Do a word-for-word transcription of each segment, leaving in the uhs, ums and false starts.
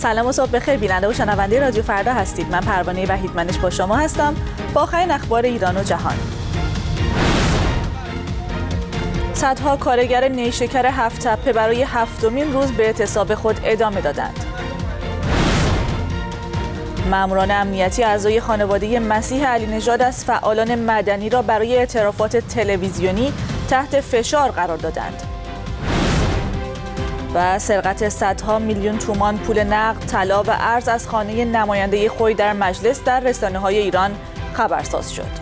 سلام و صبح بخیر بیننده و شنونده رادیو فردا هستید. من پروانه وحیدمنش با شما هستم با آخرین اخبار ایران و جهان. صدها کارگر نیشکر هفت تپه برای هفتمین روز به اعتصاب خود ادامه دادند. ماموران امنیتی اعضای خانواده مسیح علی نژاد از فعالان مدنی را برای اعترافات تلویزیونی تحت فشار قرار دادند. و سرقت صدها میلیون تومان پول نقد، طلا و ارز از خانه نماینده خوی در مجلس در رسانه‌های ایران خبرساز شد.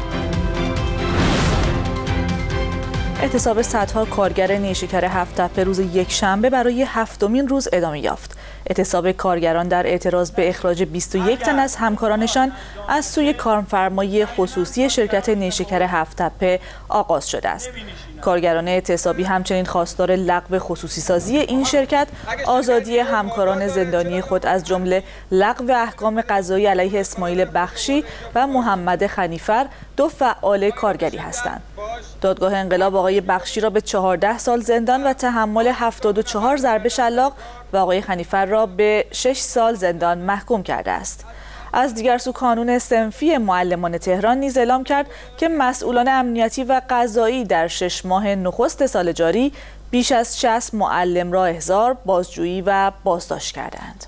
اعتصاب صدها کارگر نیشکر هفت تپه روز یکشنبه برای هفتمین روز ادامه یافت. اعتصاب کارگران در اعتراض به اخراج بیست و یک تن از همکارانشان از سوی کارفرمای خصوصی شرکت نیشکر هفت تپه آغاز شده است. کارگران اعتصابی همچنین خواستار لغو خصوصی سازی این شرکت، آزادی همکاران زندانی خود از جمله لغو احکام قضایی علیه اسماعیل بخشی و محمد خنیفر، دو فعال کارگری هستند. دادگاه انقلاب آقای بخشی را به چهارده سال زندان و تحمل هفتاد و چهار ضربه شلاق و آقای خنیفر را به شش سال زندان محکوم کرده است. از دیگر سو کانون صنفی معلمان تهران نیز اعلام کرد که مسئولان امنیتی و قضایی در شش ماه نخست سال جاری بیش از شصت معلم را احضار، بازجویی و بازداشت کردند.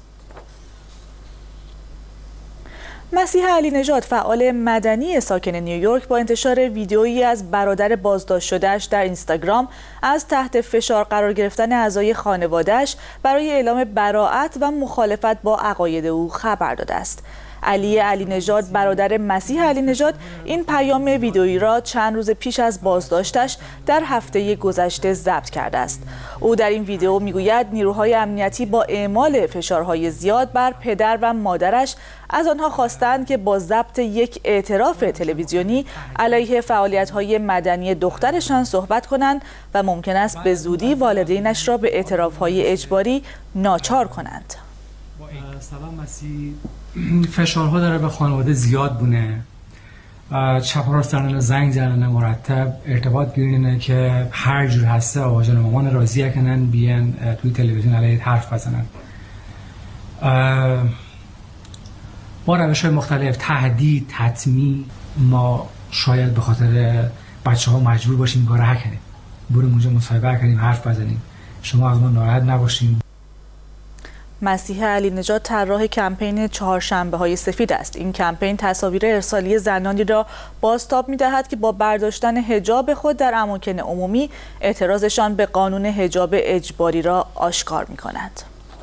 مسیح علی نژاد، فعال مدنی ساکن نیویورک، با انتشار ویدئویی از برادر بازداشت شده‌اش در اینستاگرام از تحت فشار قرار گرفتن اعضای خانواده‌اش برای اعلام براءت و مخالفت با عقاید او خبر داده است. علی علی نژاد، برادر مسیح علی نژاد، این پیام ویدئویی را چند روز پیش از بازداشتش در هفته گذشته ضبط کرده است. او در این ویدئو میگوید نیروهای امنیتی با اعمال فشارهای زیاد بر پدر و مادرش از آنها خواستند که با ضبط یک اعتراف تلویزیونی علیه فعالیت‌های مدنی دخترشان صحبت کنند و ممکن است به زودی والدینش را به اعتراف‌های اجباری ناچار کنند. سلام مسیح، فشارها داره به خانواده زیاد بونه. چپ و راست زنن، زنگ زنن، مرتب ارتباط گیرینه که هر جور هسته آقا جان مامان راضیه کنن بیان توی تلویزیون علیه حرف بزنن. با روش های مختلف، تهدید، تطمیع، ما شاید به خاطر بچه ها مجبور باشیم این کار رو کنیم. بریم اونجا مصاحبه کنیم، حرف بزنیم، شما از ما ناراحت نباشیم. مسیح علی نژاد طراح کمپین چهارشنبه های سفید است. این کمپین تصاویر ارسالی زنانی را بازتاب می‌دهد که با برداشتن حجاب خود در اماکن عمومی اعتراضشان به قانون حجاب اجباری را آشکار می‌کنند.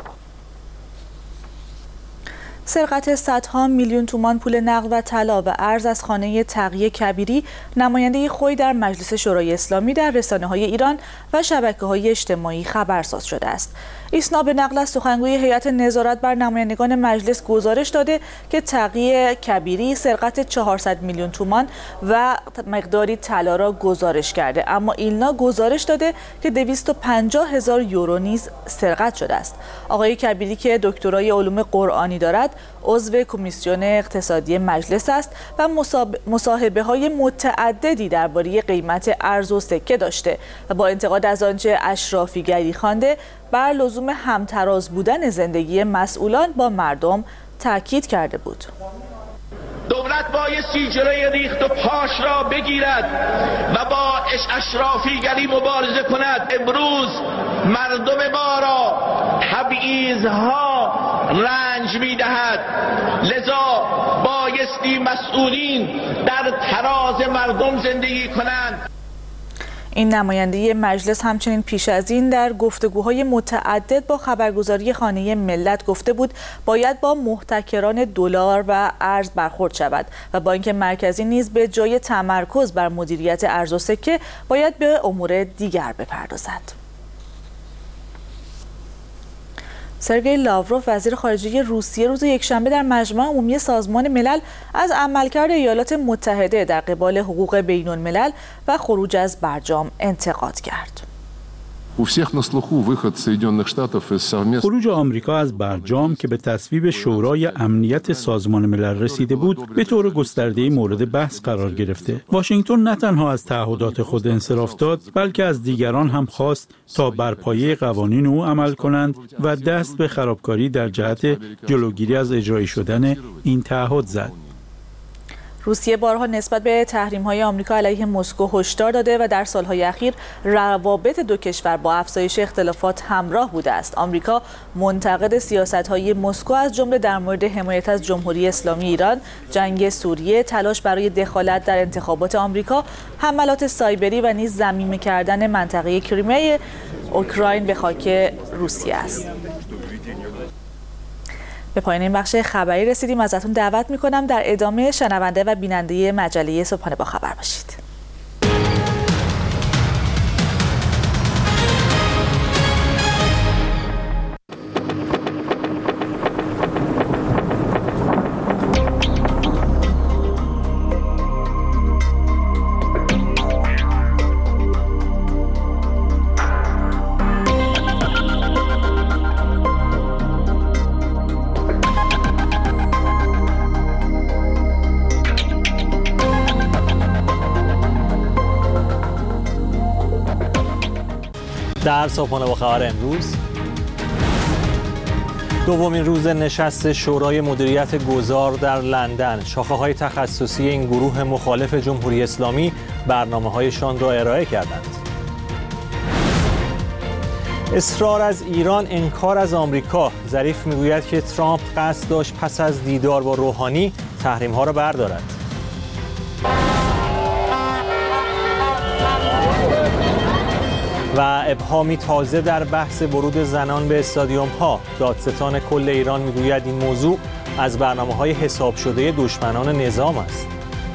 سرقت صدها میلیون تومان پول نقد و طلا و ارز از خانه تقی کبیری، نماینده خوی در مجلس شورای اسلامی، در رسانه‌های ایران و شبکه‌های اجتماعی خبرساز شده است. ایسنا به نقل از سخنگوی هیئت نظارت بر نمایندگان مجلس گزارش داده که تقی کبیری سرقت چهارصد میلیون تومان و مقداری طلا را گزارش کرده، اما ایلنا گزارش داده که دویست و پنجاه هزار یورو نیز سرقت شده است. آقای کبیری که دکترای علوم قرآنی دارد، عضو کمیسیون اقتصادی مجلس است و مصاحبه های متعددی درباره قیمت ارز و سکه داشته و با انتقاد از آنچه اشرافیگری خوانده بر لزوم همتراز بودن زندگی مسئولان با مردم تاکید کرده بود. دولت بایستی جلوی ریخت و پاش را بگیرد و با اشرافیگری مبارزه کند. امروز مردم ما را تبعیض‌ها رنج می‌دهد، لذا بایستی مسئولین در تراز مردم زندگی کنند. این نماینده مجلس همچنین پیش از این در گفتگوهای متعدد با خبرگزاری خانه ملت گفته بود باید با محتکران دلار و ارز برخورد شود و با اینکه مرکزی نیز به جای تمرکز بر مدیریت ارز و سکه باید به امور دیگر بپردازد. سرگئی لاوروف، وزیر خارجه روسیه، روز یکشنبه در مجمع عمومی سازمان ملل از عملکرد ایالات متحده در قبال حقوق بین‌الملل و خروج از برجام انتقاد کرد. خروج آمریکا از برجام که به تصویب شورای امنیت سازمان ملل رسیده بود به طور گسترده‌ای مورد بحث قرار گرفته. واشنگتن نه تنها از تعهدات خود انصراف داد، بلکه از دیگران هم خواست تا بر پایه قوانین او عمل کنند و دست به خرابکاری در جهت جلوگیری از اجرایی شدن این تعهد زد. روسیه بارها نسبت به تحریم‌های آمریکا علیه مسکو هشدار داده و در سال‌های اخیر روابط دو کشور با افزایش اختلافات همراه بوده است. آمریکا منتقد سیاست‌های مسکو از جمله در مورد حمایت از جمهوری اسلامی ایران، جنگ سوریه، تلاش برای دخالت در انتخابات آمریکا، حملات سایبری و نیز ضمیمه کردن منطقه کریمه اوکراین به خاک روسیه است. به پایان این بخش خبری رسیدیم. ازتون دعوت میکنم در ادامه شنونده و بیننده مجله صبحانه با خبر باشید. در صبحانه با خبر امروز، دومین روز نشست شورای مدیریت گذار در لندن، شاخه‌های تخصصی این گروه مخالف جمهوری اسلامی برنامه‌هایشان را ارائه کردند. اصرار از ایران، انکار از آمریکا. ظریف میگوید که ترامپ قصد داشت پس از دیدار با روحانی تحریم‌ها را بردارد. و ابهامی تازه در بحث ورود زنان به استادیوم ها. دادستان کل ایران میگوید این موضوع از برنامه‌های حساب شده دشمنان نظام است.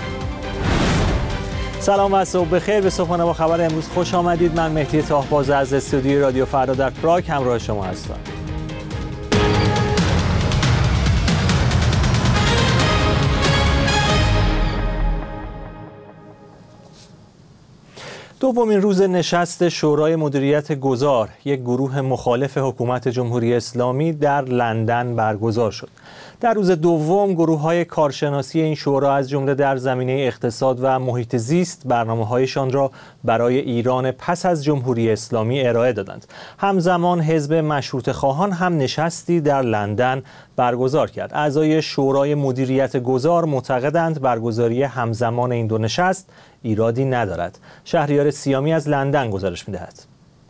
سلام و صبح بخیر. به صبحانه با خبر امروز خوش آمدید. من مهدی طاهباز از استودیوی رادیو فردا در پراگ همراه شما هستم. دومین روز نشست شورای مدیریت گذار، یک گروه مخالف حکومت جمهوری اسلامی در لندن برگزار شد. در روز دوم گروه‌های کارشناسی این شورا از جمله در زمینه اقتصاد و محیط زیست برنامه‌هایشان را برای ایران پس از جمهوری اسلامی ارائه دادند. همزمان حزب مشروطه خواهان هم نشستی در لندن برگزار کرد. اعضای شورای مدیریت گذار معتقدند برگزاری همزمان این دو نشست ایرادی ندارد. شهریار سیامی از لندن گزارش می‌دهد.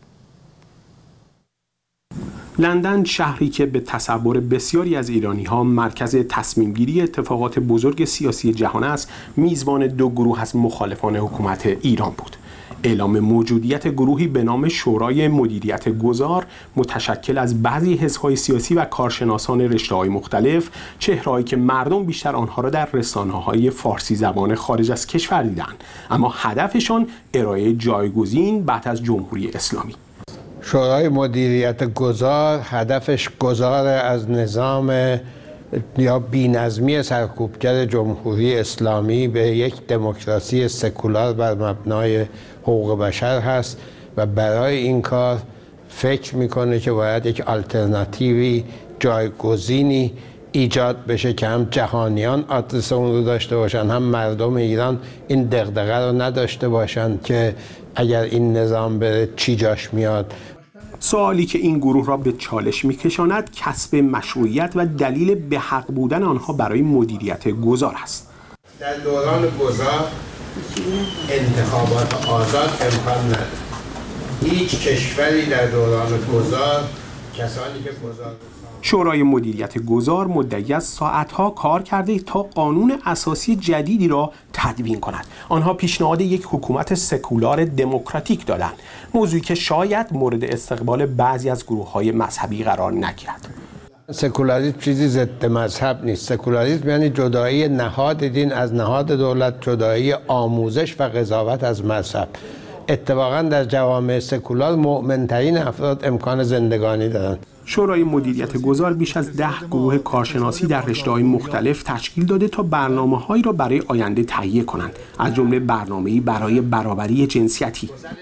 لندن، شهری که به تصور بسیاری از ایرانی‌ها مرکز تصمیم‌گیری اتفاقات بزرگ سیاسی جهان است، میزبان دو گروه از مخالفان حکومت ایران بود. اعلام موجودیت گروهی به نام شورای مدیریت گذار متشکل از بعضی حزب‌های سیاسی و کارشناسان رشته‌های مختلف، چهره‌هایی که مردم بیشتر آنها را در رسانه‌های فارسی زبان خارج از کشور دیدند، اما هدفشان ارائه جایگزین بعد از جمهوری اسلامی. شورای مدیریت گذار هدفش گذار از نظام یا بی‌نظمی سرکوبگر جمهوری اسلامی به یک دموکراسی سکولار بر مبنای حقوق بشر هست و برای این کار فکر میکنه که باید یک آلترناتیوی، جایگزینی ایجاد بشه که هم جهانیان آدرس اون رو داشته باشن، هم مردم ایران این دغدغه رو نداشته باشن که اگر این نظام بره چی جاش میاد. سوالی که این گروه را به چالش می‌کشاند کسب مشروعیت و دلیل به حق بودن آنها برای مدیریت گذار است. در دوران گذار انتخابات آزاد امکان نداره. هیچ کشوری در دوران گذار کسانی که گذار شورای مدیریت گذار مدعی از ساعتها کار کرده تا قانون اساسی جدیدی را تدوین کند. آنها پیشنهاد یک حکومت سکولار دموکراتیک دادند، موضوعی که شاید مورد استقبال بعضی از گروه‌های مذهبی قرار نگیرد. سکولاریسم چیزی ضد مذهب نیست. سکولاریسم یعنی جدایی نهاد دین از نهاد دولت، جدایی آموزش و قضاوت از مذهب. اتفاقا در جوامع سکولار مؤمن‌ترین افراد امکان زندگانی دارند. شورای مدیریت گذار بیش از ده گروه کارشناسی در رشته‌های مختلف تشکیل داده تا برنامه‌هایی را برای آینده تهیه کنند، از جمله برنامه‌ای برای برابری جنسیتی.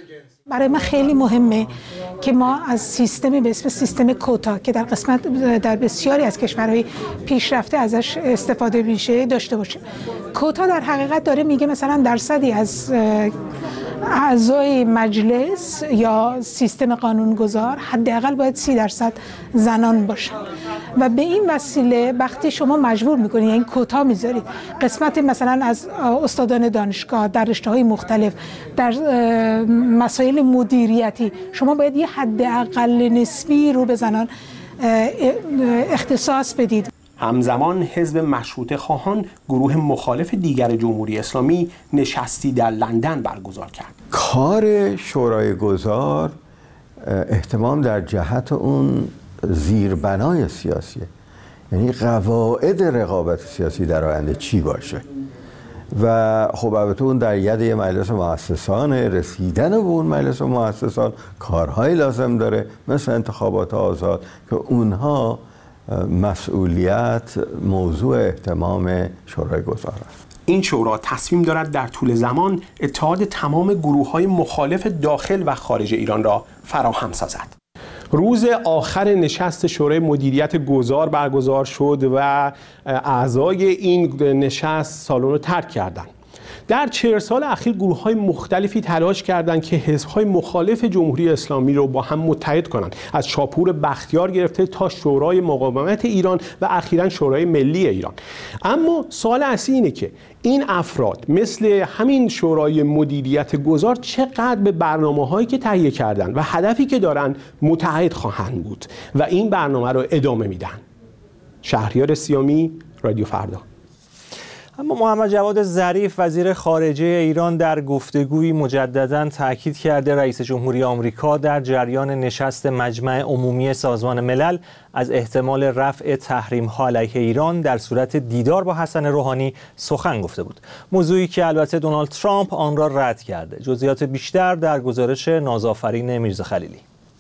برای من خیلی مهمه که ما از سیستمی به اسم سیستم کوتا که در قسمت در بسیاری از کشورهای پیشرفته ازش استفاده میشه داشته باشیم. کوتا در حقیقت داره میگه مثلا درصدی از اعضای مجلس یا سیستم قانونگذار حداقل باید سی درصد زنان باشن و به این وسیله وقتی شما مجبور میکنید یعنی کوتا میذارید قسمت مثلا از استادان دانشگاه در رشته‌های مختلف در مسائل مدیریتی شما باید یه حداقل نسبی رو به زنان اختصاص بدید. همزمان حزب مشروطه خواهان گروه مخالف دیگر جمهوری اسلامی نشستی در لندن برگزار کرد. کار شورای گذار احتمام در جهت اون زیربنای سیاسیه، یعنی قواعد رقابت سیاسی در آینده چی باشه و خب البته اون در ید یه مجلس مؤسسان رسیدن به اون مجلس مؤسسان کارهای لازم داره مثل انتخابات آزاد که اونها مسئولیت موضوع اهتمام شورای گذار است. این شورا تصمیم دارد در طول زمان اتحاد تمام گروه‌های مخالف داخل و خارج ایران را فراهم سازد. روز آخر نشست شورای مدیریت گذار برگزار شد و اعضای این نشست سالن رو ترک کردند. در چهل سال اخیر گروه‌های مختلفی تلاش کردند که حزب‌های مخالف جمهوری اسلامی رو با هم متحد کنند، از شاپور بختیار گرفته تا شورای مقاومت ایران و اخیراً شورای ملی ایران. اما سوال اصلی اینه که این افراد مثل همین شورای مدیریت گذار چقدر به برنامه‌هایی که تهیه کردن و هدفی که دارن متحد خواهند بود و این برنامه رو ادامه میدن. شهریار سیامی، رادیو فردا. اما محمد جواد ظریف وزیر خارجه ایران در گفتگویی مجدداً تاکید کرده رئیس جمهوری آمریکا در جریان نشست مجمع عمومی سازمان ملل از احتمال رفع تحریم‌ها علیه ایران در صورت دیدار با حسن روحانی سخن گفته بود. موضوعی که البته دونالد ترامپ آن را رد کرده. جزئیات بیشتر در گزارش نازآفرین میرزا خلیلی.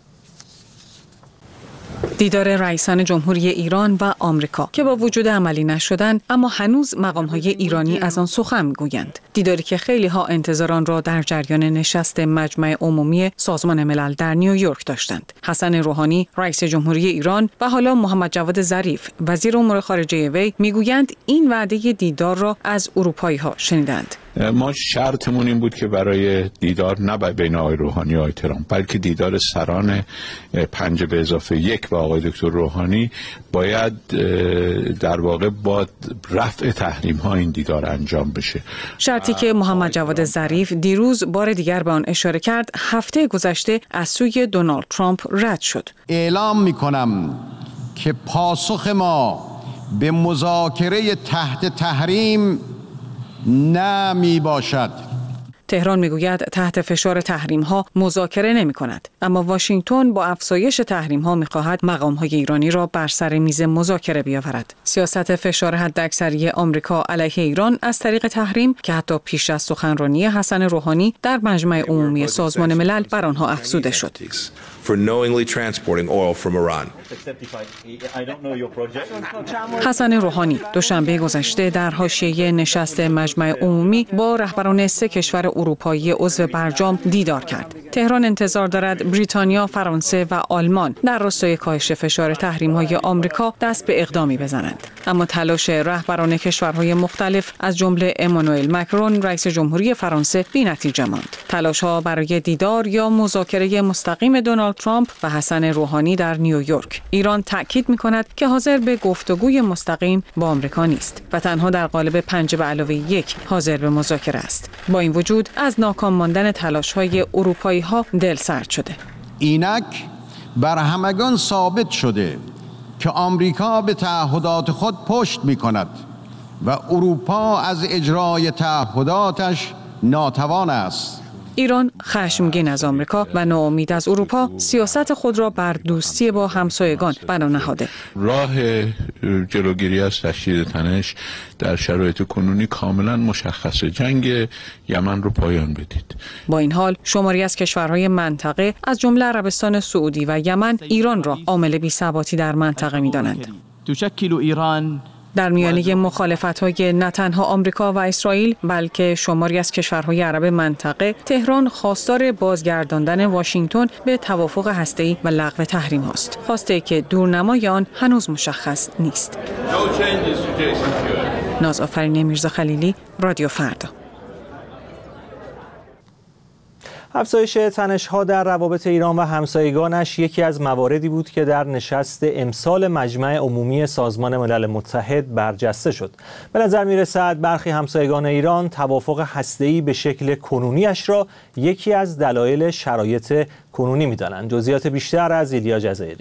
دیدار رئیسان جمهوری ایران و آمریکا که با وجود عملی نشدند اما هنوز مقام‌های ایرانی از آن سخن می‌گویند. دیداری که خیلی‌ها انتظار آن را در جریان نشست مجمع عمومی سازمان ملل در نیویورک داشتند. حسن روحانی رئیس جمهوری ایران و حالا محمد جواد ظریف وزیر امور خارجه وی می‌گویند این وعده دیدار را از اروپایی‌ها شنیدند. ما شرطمون این بود که برای دیدار نه بین آقای روحانی و آقای ترامپ بلکه دیدار سران پنج به اضافه یک با آقای دکتر روحانی باید در واقع با رفع تحریم ها این دیدار انجام بشه. شرطی که محمد جواد ظریف دیروز بار دیگر به آن اشاره کرد هفته گذشته از سوی دونالد ترامپ رد شد. اعلام می‌کنم که پاسخ ما به مذاکره تحت تحریم نه می باشد. تهران میگوید تحت فشار تحریم ها مذاکره نمی کند، اما واشنگتن با افزایش تحریم ها می خواهد مقام های ایرانی را بر سر میز مذاکره بیاورد. سیاست فشار حداکثری آمریکا علیه ایران از طریق تحریم که حتی پیش از سخنرانی حسن روحانی در مجمع عمومی سازمان ملل بر آنها افزوده شد. for knowingly transporting oil from Iran. حسن روحانی دوشنبه گذشته در حاشیه نشست مجمع عمومی با رهبران سه کشور اروپایی عضو برجام دیدار کرد. تهران انتظار دارد بریتانیا، فرانسه و آلمان در راستای کاهش فشار تحریم‌های آمریکا دست به اقدامی بزنند. اما تلاش رهبران کشورهای مختلف از جمله امانوئل مکرون رئیس جمهوری فرانسه بی‌نتیجه ماند. تلاش‌ها برای دیدار یا مذاکره مستقیم دونالد ترامپ و حسن روحانی در نیویورک. ایران تأکید می‌کند که حاضر به گفتگوی مستقیم با آمریکا نیست و تنها در قالب پنج به علاوه یک حاضر به مذاکره است. با این وجود از ناکام ماندن تلاش‌های اروپایی‌ها دلسرد شده. اینک بر همگان ثابت شده که آمریکا به تعهدات خود پشت می‌کند و اروپا از اجرای تعهداتش ناتوان است. ایران خشمگین از آمریکا و ناامید از اروپا سیاست خود را بر دوستی با همسایگان بنا نهاده. راه جلوگیری از تشدید تنش در شرایط کنونی کاملا مشخصه. جنگ یمن رو پایان بدید. با این حال شماری از کشورهای منطقه از جمله عربستان سعودی و یمن ایران را عامل بی‌ثباتی در منطقه می‌دانند. تشکل ایران در میانه مخالفت‌های نه تنها آمریکا و اسرائیل بلکه شماری از کشورهای عرب منطقه، تهران خواستار بازگرداندن واشنگتن به توافق هسته‌ای و لغو تحریم است. خواسته که دورنمای آن هنوز مشخص نیست. نازآفرین میرزا خلیلی، رادیو فردا. افزایش تنش‌ها در روابط ایران و همسایگانش یکی از مواردی بود که در نشست امسال مجمع عمومی سازمان ملل متحد برجسته شد. به نظر می‌رسد برخی همسایگان ایران توافق هسته‌ای به شکل کنونیش را یکی از دلایل شرایط کنونی می‌دانند. جزئیات بیشتر از ایلیا جزایری.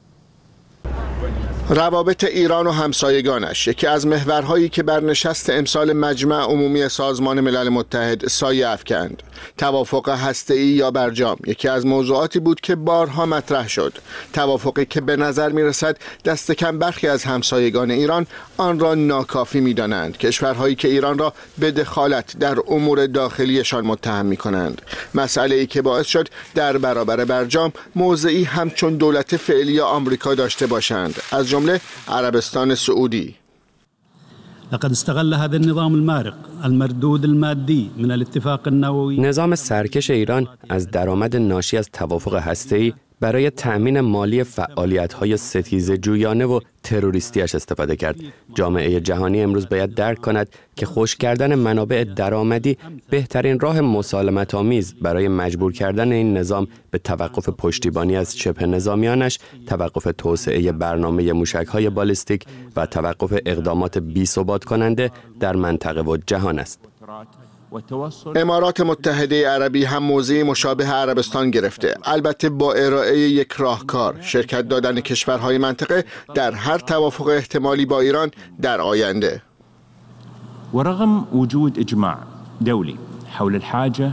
روابط ایران و همسایگانش یکی از محورهایی که بر نشست امسال مجمع عمومی سازمان ملل متحد سایه افکند. توافق هسته‌ای یا برجام یکی از موضوعاتی بود که بارها مطرح شد. توافقی که به نظر می‌رسد دست کم برخی از همسایگان ایران آن را ناکافی می‌دانند. کشورهایی که ایران را به دخالت در امور داخلیشان متهم می‌کنند. مسئله‌ای که باعث شد در برابر برجام موضعی همچون دولت فعلی آمریکا داشته باشند، از جمله عربستان سعودی. لقد استغل هذا النظام المارق المردود المادي من الاتفاق النووي. نظام سرکش ایران از درآمد ناشی از توافق هسته‌ای برای تأمین مالی فعالیت‌های ستیزه جویانه و تروریستیش استفاده کرد. جامعه جهانی امروز باید درک کند که خشک کردن منابع درآمدی بهترین راه مسالمت آمیز برای مجبور کردن این نظام به توقف پشتیبانی از شبه نظامیانش، توقف توسعه برنامه موشک‌های بالستیک و توقف اقدامات بی‌ثبات کننده در منطقه و جهان است. امارات متحده عربی هم موضعی مشابه عربستان گرفته، البته با ارائه یک راهکار: شرکت دادن کشورهای منطقه در هر توافق احتمالی با ایران در آینده. ورغم وجود اجماع دولي حول الحاجه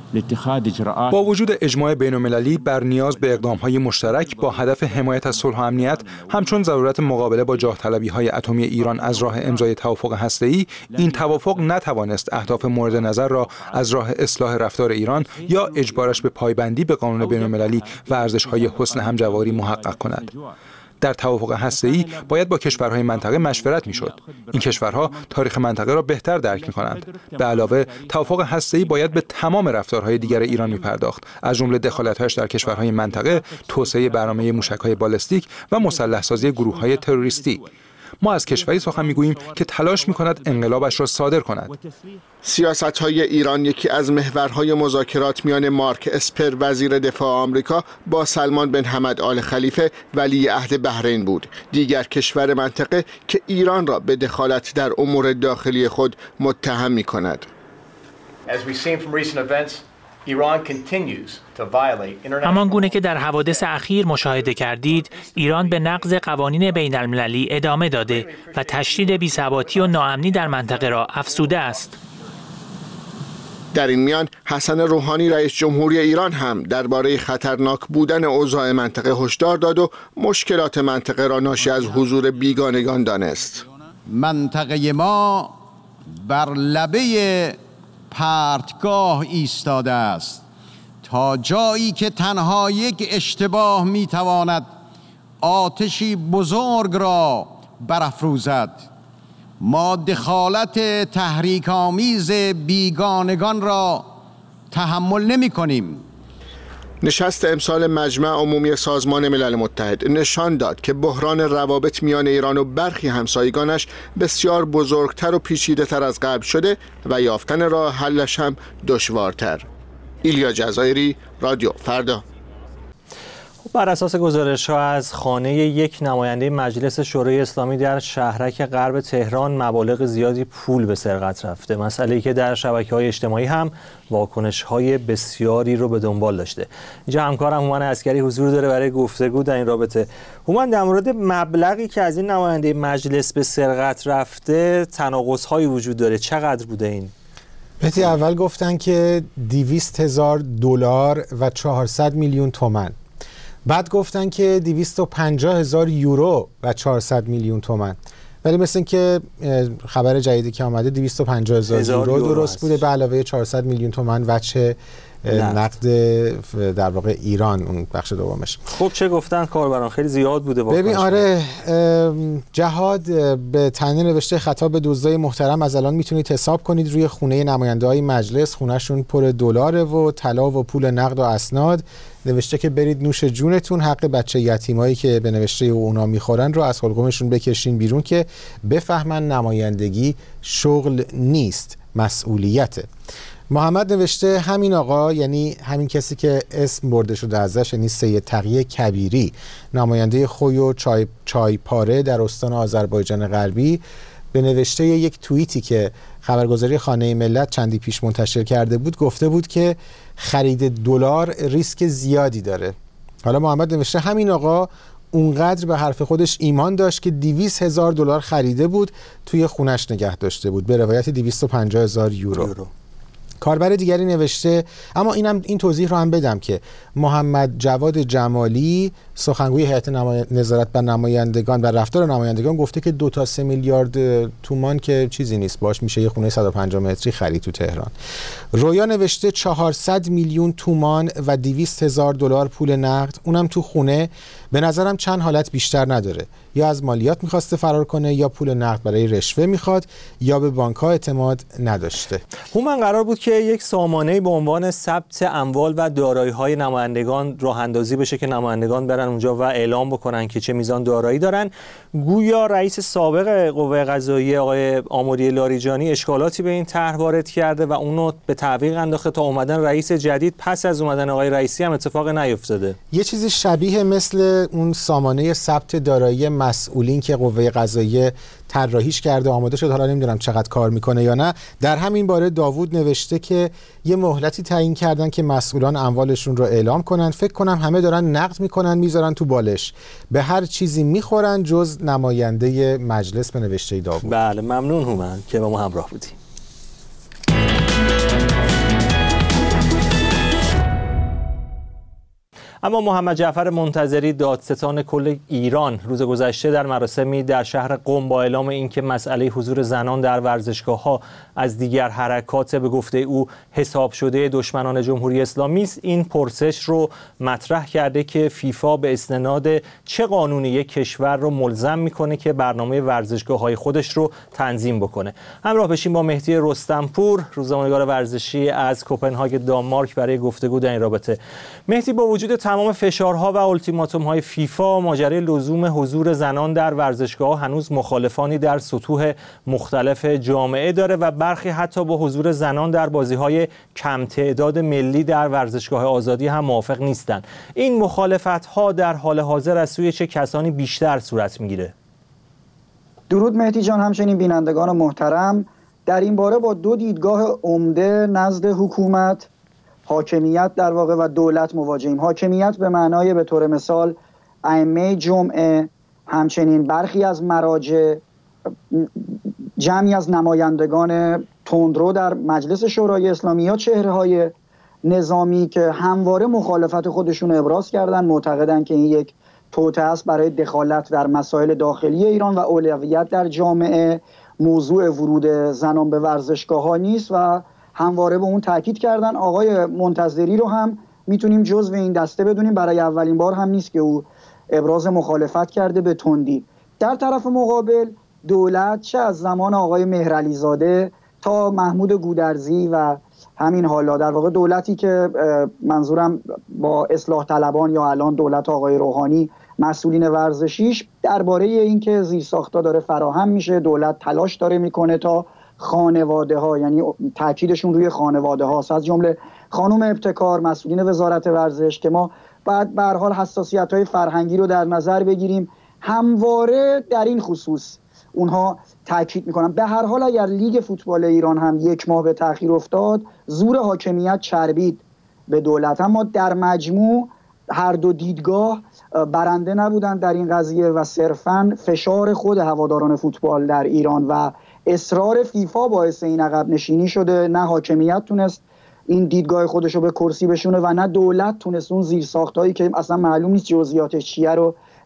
با وجود اجماع بین‌المللی بر نیاز به اقدام‌های مشترک با هدف حمایت از صلح و امنیت، همچون ضرورت مقابله با جاه طلبی‌های اتمی ایران از راه امضای توافق هسته‌ای، این توافق نتوانست اهداف مورد نظر را از راه اصلاح رفتار ایران یا اجبارش به پایبندی به قانون بین‌المللی و ارزش‌های حسن همجواری محقق کند. در توافق هسته‌ای باید با کشورهای منطقه مشورت میشد. این کشورها تاریخ منطقه را بهتر درک می‌کنند. به علاوه توافق هسته‌ای باید به تمام رفتارهای دیگر ایران می‌پرداخت، از جمله دخالت‌هایش در کشورهای منطقه، توسعه برنامه موشک‌های بالستیک و مسلح‌سازی گروه‌های تروریستی. ما از کشوری سخن میگوییم که تلاش می‌کند انقلابش را صادر کند. سیاست‌های ایران یکی از محورهای مذاکرات میان مارک اسپر وزیر دفاع آمریکا با سلمان بن حمد آل خلیفه ولی عهد بحرین بود، دیگر کشور منطقه که ایران را به دخالت در امور داخلی خود متهم می‌کند. همان گونه که در حوادث اخیر مشاهده کردید، ایران به نقض قوانین بین المللی ادامه داده و تشدید بی‌ثباتی و ناامنی در منطقه را افزوده است. در این میان حسن روحانی رئیس جمهوری ایران هم درباره خطرناک بودن اوضاع منطقه هشدار داد و مشکلات منطقه را ناشی از حضور بیگانگان دانست. منطقه ما بر لبه پرتگاه ایستاده است تا جایی که تنها یک اشتباه میتواند آتشی بزرگ را برافروزد. ما دخالت تحریک‌آمیز بیگانگان را تحمل نمی کنیم. نشست امسال مجمع عمومی سازمان ملل متحد نشان داد که بحران روابط میان ایران و برخی همسایگانش بسیار بزرگتر و پیچیده‌تر از قبل شده و یافتن راه حلش هم دشوارتر. ایلیا جزایری، رادیو فردا. بر اساس گزارش‌ها از خانه یک نماینده مجلس شورای اسلامی در شهرک غرب تهران مبالغ زیادی پول به سرقت رفته، مسئله‌ای که در شبکه‌های اجتماعی هم واکنش‌های بسیاری رو به دنبال داشته. اینجا همکارم هومن عسکری حضور داره برای گفتگو در این رابطه. هومن، در مورد مبلغی که از این نماینده مجلس به سرقت رفته تناقض‌هایی وجود داره، چقدر بوده این؟ بهتی اول گفتن که دویست هزار دلار و چهارصد میلیون تومان. بعد گفتن که دویست و پنجاه هزار یورو و چهارصد میلیون تومان. ولی مثل این که خبر جدیدی که آمده دویست و پنجاه هزار یورو درست بوده به علاوه چهارصد میلیون تومان وجه نقد در واقع ایران، اون بخش دومش. خب چه گفتن کاربران؟ خیلی زیاد بوده واقعا. ببین آره، جهاد به تنه نوشته خطاب به دزدای محترم، از الان میتونید حساب کنید روی خونه نماینده های مجلس، خونهشون پر دلاره و طلا و پول نقد و اسناد. نوشته که برید نوش جونتون، حق بچه یتیمایی که به نوشته اونا میخورن رو از حلقومشون بکشین بیرون که بفهمن نمایندگی شغل نیست، مسئولیته. محمد نوشته همین آقا، یعنی همین کسی که اسم برده شده ازش، یعنی سید تقی کبیری، نماینده خوی و چای, چای پاره در استان آذربایجان غربی، به نوشته یک توییتی که خبرگزاری خانه ملت چندی پیش منتشر کرده بود گفته بود که خرید دلار ریسک زیادی داره. حالا محمد نوشته همین آقا اونقدر به حرف خودش ایمان داشت که دویست هزار دلار خریده بود، توی خونش نگه داشته بود، به روایت دویست و پنجاه هزار یورو. یورو. کاربر دیگری نوشته، اما اینم این توضیح رو هم بدم که محمد جواد جمالی سخنگوی هیئت نمای... نظارت بر نمایندگان و رفتار نمایندگان گفته که دو تا سه میلیارد تومان که چیزی نیست، باش میشه یه خونه صد و پنجاه متری خرید تو تهران. رویا نوشته چهارصد میلیون تومان و دویست هزار دلار پول نقد، اونم تو خونه. به نظرم چند حالت بیشتر نداره، یا از مالیات میخواسته فرار کنه، یا پول نقد برای رشوه میخواد، یا به بانک‌ها اعتماد نداشته. هومن قرار بود که یک سامانه‌ای به عنوان ثبت اموال و دارایی‌های نمایندگان راه اندازی بشه که نمایندگان برن اونجا و اعلام بکنن که چه میزان دارایی دارن. گویا رئیس سابق قوه قضاییه آقای آمری لاریجانی اشکالاتی به این طرح وارد کرده و اونو به تعویق انداخته تا اومدن رئیس جدید. پس از اومدن آقای رئیسی هم اتفاق نیفتاده. یه چیزی شبیه مثل اون سامانه ثبت دارایی مسئولین که قوه قضاییه طراحیش کرده آماده شد، حالا نمیدونم چقدر کار میکنه یا نه. در همین باره داوود نوشته که یه مهلتی تعیین کردن که مسئولان اموالشون رو اعلام کنن. فکر کنم همه دارن نقد میکنن میذارن تو بالش، به هر چیزی میخورن جز نماینده مجلس، به نوشته داوود. بله ممنون هومن که با ما همراه بودیم. اما محمد جعفر منتظری دادستان کل ایران روز گذشته در مراسمی در شهر قم با اعلام اینکه مسئله حضور زنان در ورزشگاه‌ها از دیگر حرکات به گفته او حساب شده دشمنان جمهوری اسلامی است، این پرسش رو مطرح کرده که فیفا به استناد چه قانونی یک کشور رو ملزم میکنه که برنامه ورزشگاه‌های خودش رو تنظیم بکنه. همراه بشیم با مهدی رستمپور، روزنامه‌نگار ورزشی از کوپنهاگ دانمارک، برای گفتگو در این رابطه. مهدی، با وجود تمام فشارها و التیماتوم‌های فیفا، ماجرای لزوم حضور زنان در ورزشگاه هنوز مخالفانی در سطوح مختلف جامعه داره و برخی حتی با حضور زنان در بازی‌های کم تعداد ملی در ورزشگاه آزادی هم موافق نیستند. این مخالفت‌ها در حال حاضر از سوی چه کسانی بیشتر صورت می‌گیره؟ درود مهدی جان، همچنین بینندگان محترم. در این باره با دو دیدگاه عمده نزد حکومت، حاکمیت در واقع و دولت مواجهیم. حاکمیت به معنای به طور مثال ائمه جمعه، همچنین برخی از مراجع، جمعی از نمایندگان تندرو در مجلس شورای اسلامی یا چهره‌های نظامی که همواره مخالفت خودشون ابراز کردن، معتقدن که این یک توطئه است برای دخالت در مسائل داخلی ایران و اولویت در جامعه موضوع ورود زنان به ورزشگاه‌ها نیست و همواره به اون تاکید کردن. آقای منتظری رو هم میتونیم جزو این دسته بدونیم، برای اولین بار هم نیست که او ابراز مخالفت کرده به تندی. در طرف مقابل دولت، چه از زمان آقای مهرعلی زاده تا محمود گودرزی و همین حالا، در واقع دولتی که منظورم با اصلاح طلبان یا الان دولت آقای روحانی مسئولین ورزشیش، درباره اینکه زیرساخت‌ها داره فراهم میشه، دولت تلاش داره میکنه تا خانواده ها، یعنی تاکیدشون روی خانواده هاست، از جمله خانم ابتکار، مسئولین وزارت ورزش، که ما بعد به هر حال حساسیت های فرهنگی رو در نظر بگیریم، همواره در این خصوص اونها تاکید میکنن. به هر حال اگر لیگ فوتبال ایران هم یک ماه به تأخیر افتاد، زور حاکمیت چربید به دولت، اما در مجموع هر دو دیدگاه برنده نبودن در این قضیه و صرفاً فشار خود هواداران فوتبال در ایران و اصرار فیفا باعث این عقب نشینی شده. نه حاکمیت تونست این دیدگاه خودشو به کرسی بشونه و نه دولت تونست اون زیرساختایی که اصلا معلوم نیست جزئیاتش چیه رو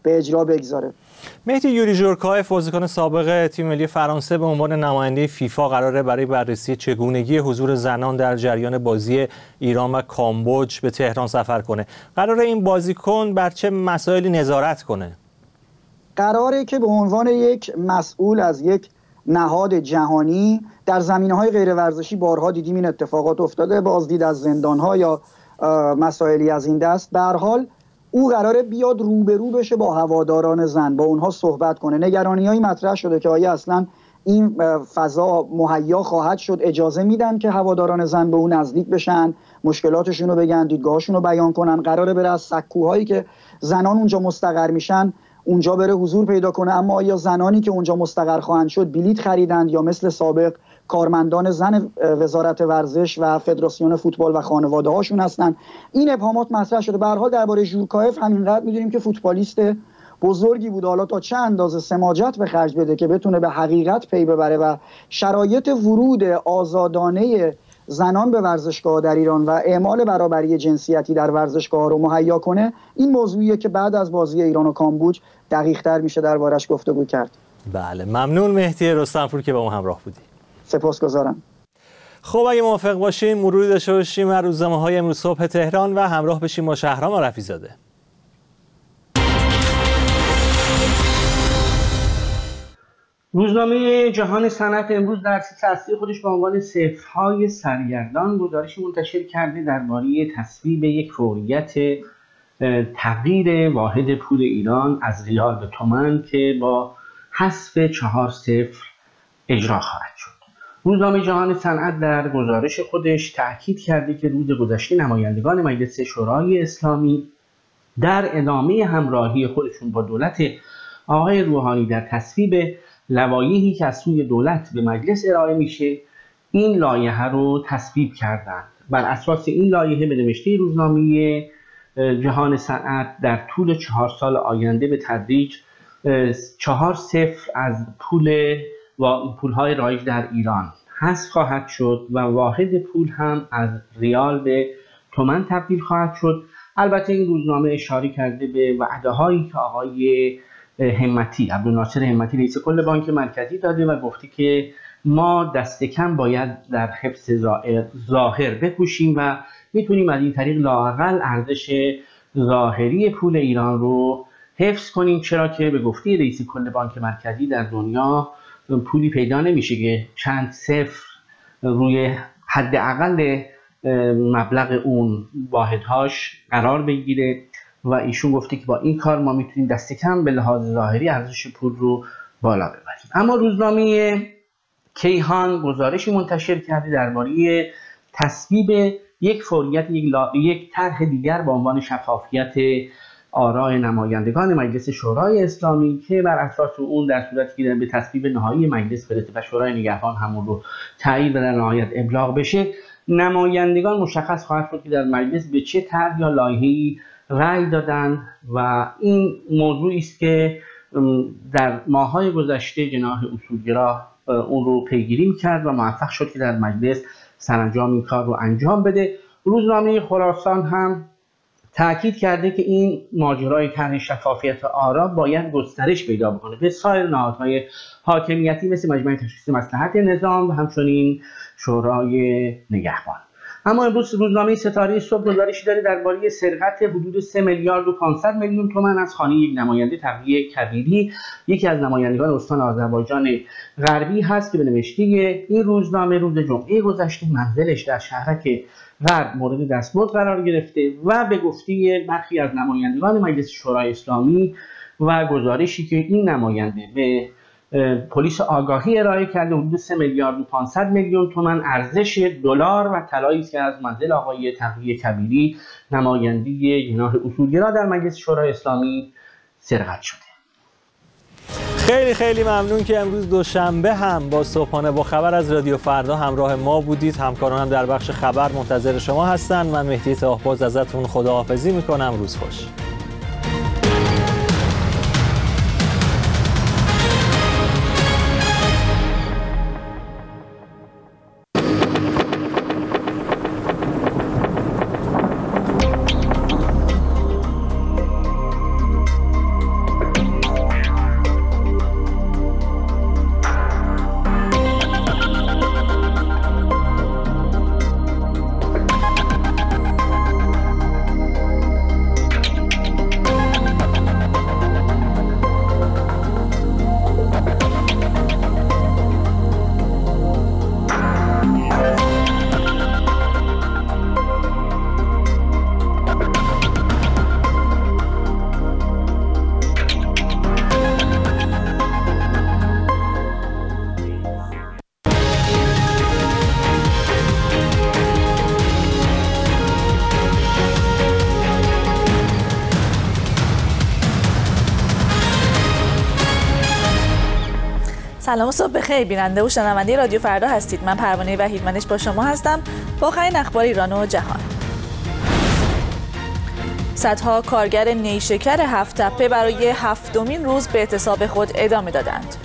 به اجرا بگذاره. مهدی، یوری ژورکایف بازیکن سابق تیم ملی فرانسه به عنوان نماینده فیفا قراره برای بررسی چگونگی حضور زنان در جریان بازی ایران و کامبوج به تهران سفر کنه. قراره این بازیکن بر چه مسائلی نظارت کنه؟ قراره که به عنوان یک مسئول از یک نهاد جهانی در زمینه‌های غیر ورزشی، بارها دیدیم این اتفاقات افتاده، بازدید از زندان‌ها یا مسائلی از این دست، به هر حال او قراره بیاد روبرو بشه با هواداران زن، با اونها صحبت کنه. نگرانی‌هایی مطرح شده که آیا اصلا این فضا مهیا خواهد شد، اجازه میدن که هواداران زن به اون نزدیک بشن، مشکلاتشون رو بگن، دیدگاهشون رو بیان کنن. قراره بره از سکوهایی که زنان اونجا مستقر میشن اونجا بره حضور پیدا کنه. اما آیا زنانی که اونجا مستقر خواهند شد بلیط خریدند یا مثل سابق کارمندان زن وزارت ورزش و فدراسیون فوتبال و خانواده هاشون هستن؟ این ابهامات مطرح شده. به هر حال درباره ژورکایف همینقدر میدونیم که فوتبالیست بزرگی بود. حالا تا چه اندازه سماجت به خرج بده که بتونه به حقیقت پی ببره و شرایط ورود آزادانه زنان به ورزشگاه در ایران و اعمال برابری جنسیتی در ورزشگاه رو مهیا کنه، این موضوعیه که بعد از بازی ایران و کامبوج دقیق‌تر میشه دربارش گفتگو کرد. بله، ممنون مهدی رستمپور که با ما همراه بودی. سپاسگزارم. خب اگه موافق باشین مروری داشته باشیم از روزنامه‌های امروز صبح تهران و همراه بشیم با شهرام رفیع‌زاده. روزنامه جهان صنعت امروز در سیت اصلی خودش به عنوان صفرهای سرگردان گزارشی منتشر کرده درباره تصویب یک فوریت تغییر واحد پول ایران از ریال به تومان که با حذف چهار صفر اجرا خواهد شد. روزنامه جهان صنعت در گزارش خودش تأکید کرده که روز گذشته نمایندگان مجلس شورای اسلامی در ادامه همراهی خودشون با دولت آقای روحانی در تصویب لوایحی که از سوی دولت به مجلس ارائه میشه این لایحه رو تصویب کردند. بر اساس این لایحه به نوشته روزنامه جهان صنعت در طول چهار سال آینده به تدریج چهار صفر از پول و پولهای رایج در ایران حذف خواهد شد و واحد پول هم از ریال به تومان تبدیل خواهد شد. البته این روزنامه اشاره کرده به وعده‌هایی که آقای همتی عبدالناصر همتی رئیس کل بانک مرکزی داده و گفته که ما دست کم باید در حفظ ظاهر بکوشیم و میتونیم از این طریق لااقل ارزش ظاهری پول ایران رو حفظ کنیم، چرا که به گفته رئیس کل بانک مرکزی در دنیا پولی پیدا نمیشه که چند صفر روی حداقل مبلغ اون واحدهاش قرار بگیره و ایشون گفته که با این کار ما میتونیم دست کم به لحاظ ظاهری ارزش پول رو بالا ببریم. اما روزنامه کیهان گزارشی منتشر کرده درباره تصویب یک فوریت یک, لا... یک طرح دیگر با عنوان شفافیت آراء نمایندگان مجلس شورای اسلامی که بر اساس اون در صورتی که به تصویب نهایی مجلس برسه و شورای نگهبان همون رو تایید و در نهایت ابلاغ بشه، نمایندگان مشخص خواهد شد که در مجلس به چه طرح یا لایحه‌ای رأی دادن و این موضوعی است که در ماه‌های گذشته جناح اصولگرا اون رو پیگیری کرد و موفق شد که در مجلس سرانجام این کار رو انجام بده. روزنامه خراسان هم تأکید کرده که این ماجرای طرح شفافیت آرا باید گسترش پیدا بکنه به سایر نهادهای حاکمیتی مثل مجمع تشخیص مصلحت نظام و همچنین شورای نگهبان. اما امروز روزنامه ستاره صبح گزارشی داره درباره سرقت حدود سه میلیارد و پانصد میلیون تومان از خانه یک نماینده تقی کبیری، یکی از نمایندگان استان آذربایجان غربی هست که به نوشته این روزنامه روز جمعه گذشته منزلش در شهرک غرب مورد دستبرد قرار گرفته و به گفته برخی از نمایندگان مجلس شورای اسلامی و گزارشی که این نماینده به پلیس آگاهی ارائه کرده حدود سه میلیارد و پانصد میلیون تومان ارزش دلار و طلایی است که از منزل آقای تقی کبیری نماینده جناح اصولگرا در مجلس شورای اسلامی سرقت شده. خیلی خیلی ممنون که امروز دوشنبه هم با صبحانه با خبر از رادیو فردا همراه ما بودید. همکارانم در بخش خبر منتظر شما هستن. من مهدی تاهباز ازتون خداحافظی میکنم. روز خوش. سلام و صبح بخیر بیننده و شنونده رادیو فردا هستید. من پروانه وحیدمنش با شما هستم با آخرین اخبار ایران و جهان. صدها کارگر نیشکر هفت تپه برای هفتمین روز به اعتصاب خود ادامه دادند.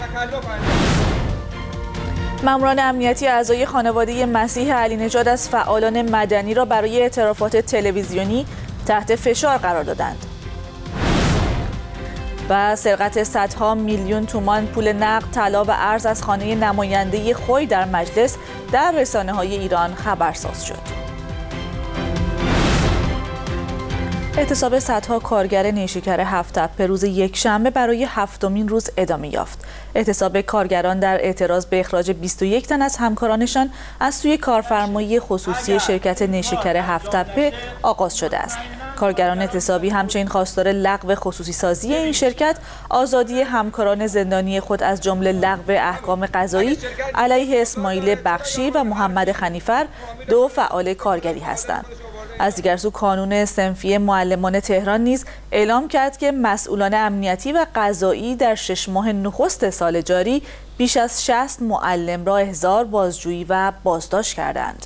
ماموران امنیتی اعضای خانواده مسیح علی نژاد از فعالان مدنی را برای اعترافات تلویزیونی تحت فشار قرار دادند. و سرقت صدها میلیون تومان پول نقد، طلا و ارز از خانه نماینده خوی در مجلس در رسانه‌های ایران خبرساز شد. اعتصاب صدها کارگر نیشکر هفت تپه روز یکشنبه برای هفتمین روز ادامه یافت. اعتصاب کارگران در اعتراض به اخراج بیست و یک تن از همکارانشان از سوی کارفرمایی خصوصی شرکت نیشکر هفت تپه آغاز شده است. کارگران اعتصابی همچنین خواستار لغو خصوصی سازی این شرکت، آزادی همکاران زندانی خود از جمله لغو احکام قضایی علیه اسماعیل بخشی و محمد خنیفر، دو فعال کارگری هستند. از دیگر سو کانون صنفی معلمان تهران نیز اعلام کرد که مسئولان امنیتی و قضایی در شش ماه نخست سال جاری بیش از شصت معلم را احضار، بازجویی و بازداشت کردند.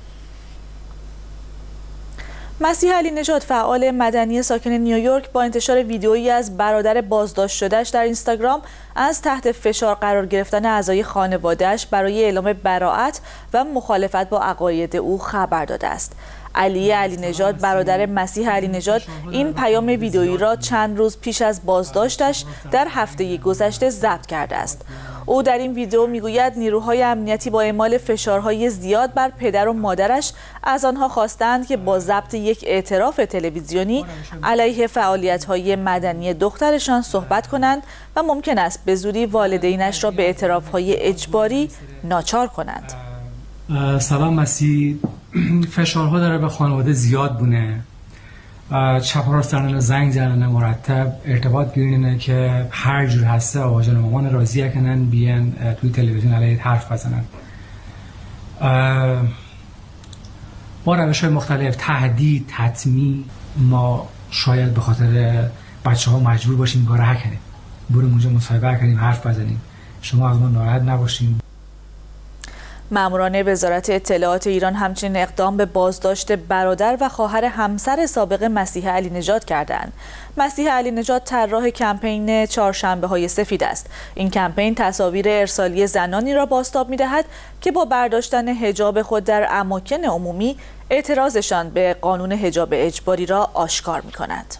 مسیح علی نژاد فعال مدنی ساکن نیویورک با انتشار ویدئویی از برادر بازداشت شدهش در اینستاگرام از تحت فشار قرار گرفتن اعضای خانواده‌اش برای اعلام براءت و مخالفت با عقاید او خبر داده است. علی علی نژاد برادر مسیح علی نژاد این پیام ویدئویی را چند روز پیش از بازداشتش در هفته گذشته ضبط کرده است. او در این ویدئو میگوید نیروهای امنیتی با اعمال فشارهای زیاد بر پدر و مادرش از آنها خواستند که با ضبط یک اعتراف تلویزیونی علیه فعالیت‌های مدنی دخترشان صحبت کنند و ممکن است به زودی والدینش را به اعتراف‌های اجباری ناچار کنند. سلام مسیح، فشارها داره به خانواده زیاد بونه، چپ راست زنن زنگ زنن مرتب ارتباط گیرینه که هر جور هسته آواجان مامان راضیه کنن بیان توی تلویزیون علیه حرف بزنن. با روش های مختلف، تهدید، تطمیع، ما شاید به خاطر بچه ها مجبور باشیم کار ها کنیم، بریم اونجا مصاحبه کنیم، حرف بزنیم، شما از ما ناراحت نباشیم. ماموران وزارت اطلاعات ایران همچنین اقدام به بازداشت برادر و خواهر همسر سابق مسیح علی نژاد کردند. مسیح علی نژاد طراح کمپین چهارشنبه‌های سفید است. این کمپین تصاویر ارسالی زنانی را بازتاب می‌دهد که با برداشتن حجاب خود در اماکن عمومی اعتراضشان به قانون حجاب اجباری را آشکار می‌کند.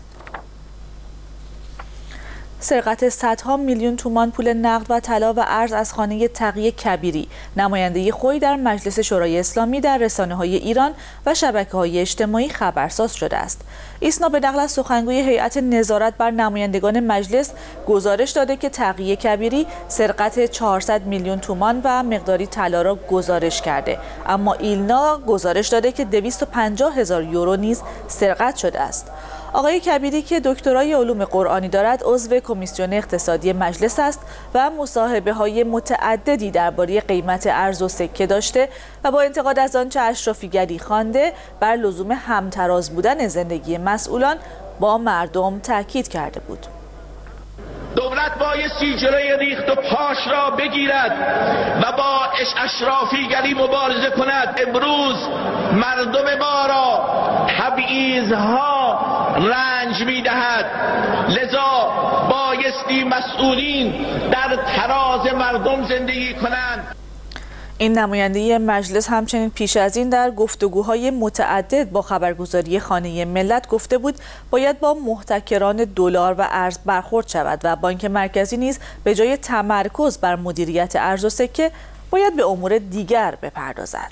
سرقت صدها میلیون تومان پول نقد و طلا و ارز از خانه تقی کبیری، نماینده خوی در مجلس شورای اسلامی در رسانه‌های ایران و شبکه‌های اجتماعی خبرساز شده است. ایسنا به نقل از سخنگوی هیئت نظارت بر نمایندگان مجلس گزارش داده که تقی کبیری سرقت چهارصد میلیون تومان و مقداری طلا را گزارش کرده، اما ایلنا گزارش داده که دویست و پنجاه هزار یورو نیز سرقت شده است. آقای کبیری که دکترای علوم قرآنی دارد، عضو کمیسیون اقتصادی مجلس است و مصاحبه‌های متعددی درباره قیمت ارز و سکه داشته و با انتقاد از آنچه اشرافیگری خوانده بر لزوم همتراز بودن زندگی مسئولان با مردم تاکید کرده بود. دولت بایستی جلوی ریخت و پاش را بگیرد و با اشرافیگری مبارزه کند. امروز مردم ما را تبعیض‌ها رنج می‌دهد، لذا بایستی مسئولین در تراز مردم زندگی کنند. این نماینده مجلس همچنین پیش از این در گفتگوهای متعدد با خبرگزاری خانه ملت گفته بود باید با محتکران دلار و ارز برخورد شود و بانک مرکزی نیز به جای تمرکز بر مدیریت ارز و سکه باید به امور دیگر بپردازد.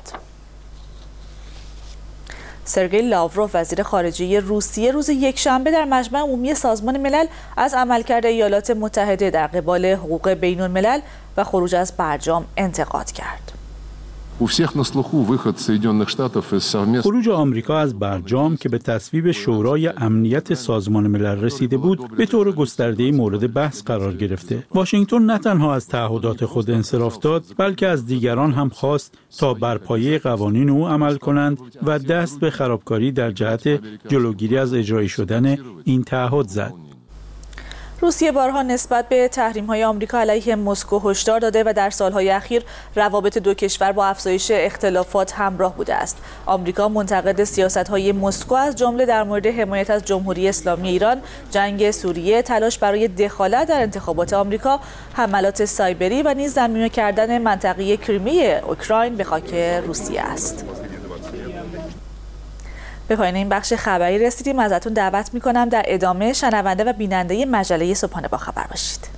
سرگئی لاوروف وزیر خارجه روسیه روز یکشنبه در مجمع عمومی سازمان ملل از عملکرد ایالات متحده در قبال حقوق بین الملل و خروج از برجام انتقاد کرد. خروج آمریکا از برجام که به تصویب شورای امنیت سازمان ملل رسیده بود به طور گسترده مورد بحث قرار گرفته. واشنگتن نه تنها از تعهدات خود انصراف داد بلکه از دیگران هم خواست تا بر پایه قوانین او عمل کنند و دست به خرابکاری در جهت جلوگیری از اجرایی شدن این تعهد زد. روسیه بارها نسبت به تحریم‌های آمریکا علیه مسکو هشدار داده و در سالهای اخیر روابط دو کشور با افزایش اختلافات همراه بوده است. آمریکا منتقد سیاست‌های مسکو از جمله در مورد حمایت از جمهوری اسلامی ایران، جنگ سوریه، تلاش برای دخالت در انتخابات آمریکا، حملات سایبری و نیز ضمیمه کردن منطقه کریمه اوکراین به خاک روسیه است. به پایان این بخش خبری رسیدیم. ازتون دعوت میکنم در ادامه شنونده و بیننده مجله صبحانه با خبر باشید.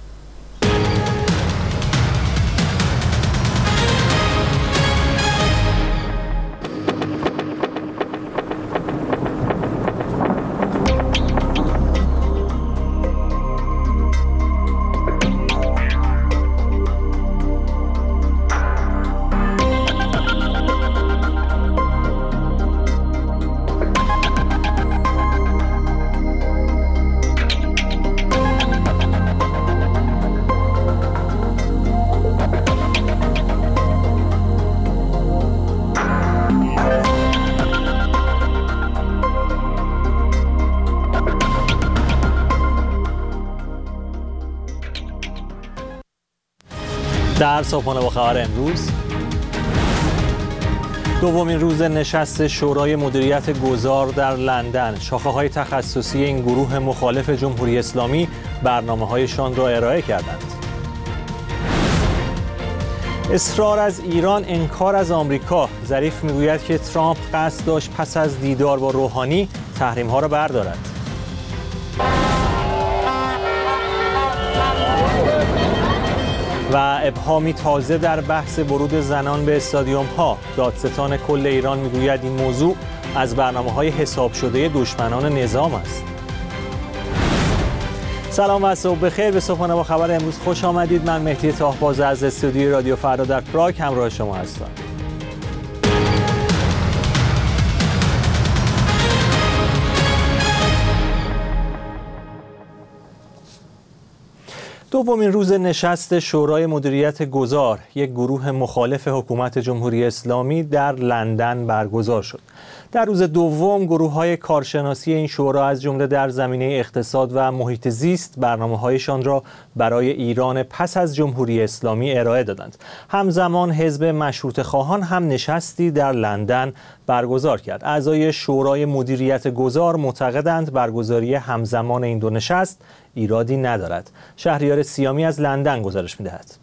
در صبحانه با خبر امروز، دومین روز نشست شورای مدیریت گذار در لندن، شاخه‌های تخصصی این گروه مخالف جمهوری اسلامی برنامه‌هایشان را ارائه کردند. اصرار از ایران، انکار از آمریکا. ظریف میگوید که ترامپ قصد داشت پس از دیدار با روحانی تحریم‌ها را بردارد. و ابهامی تازه در بحث ورود زنان به استادیوم ها. دادستان کل ایران میگوید این موضوع از برنامه‌های حساب شده دشمنان نظام است. سلام و صبح بخیر. به صبحانه با خبر امروز خوش آمدید. من مهدی طاهباز از استودیوی رادیو فردا در پراگ همراه شما هستم. دومین روز نشست شورای مدیریت گذار، یک گروه مخالف حکومت جمهوری اسلامی در لندن برگزار شد. در روز دوم گروه‌های کارشناسی این شورا از جمله در زمینه اقتصاد و محیط زیست برنامه‌هایشان را برای ایران پس از جمهوری اسلامی ارائه دادند. همزمان حزب مشروطه خواهان هم نشستی در لندن برگزار کرد. اعضای شورای مدیریت گذار معتقدند برگزاری همزمان این دو نشست ایرادی ندارد. شهریار سیامی از لندن گزارش می‌دهد.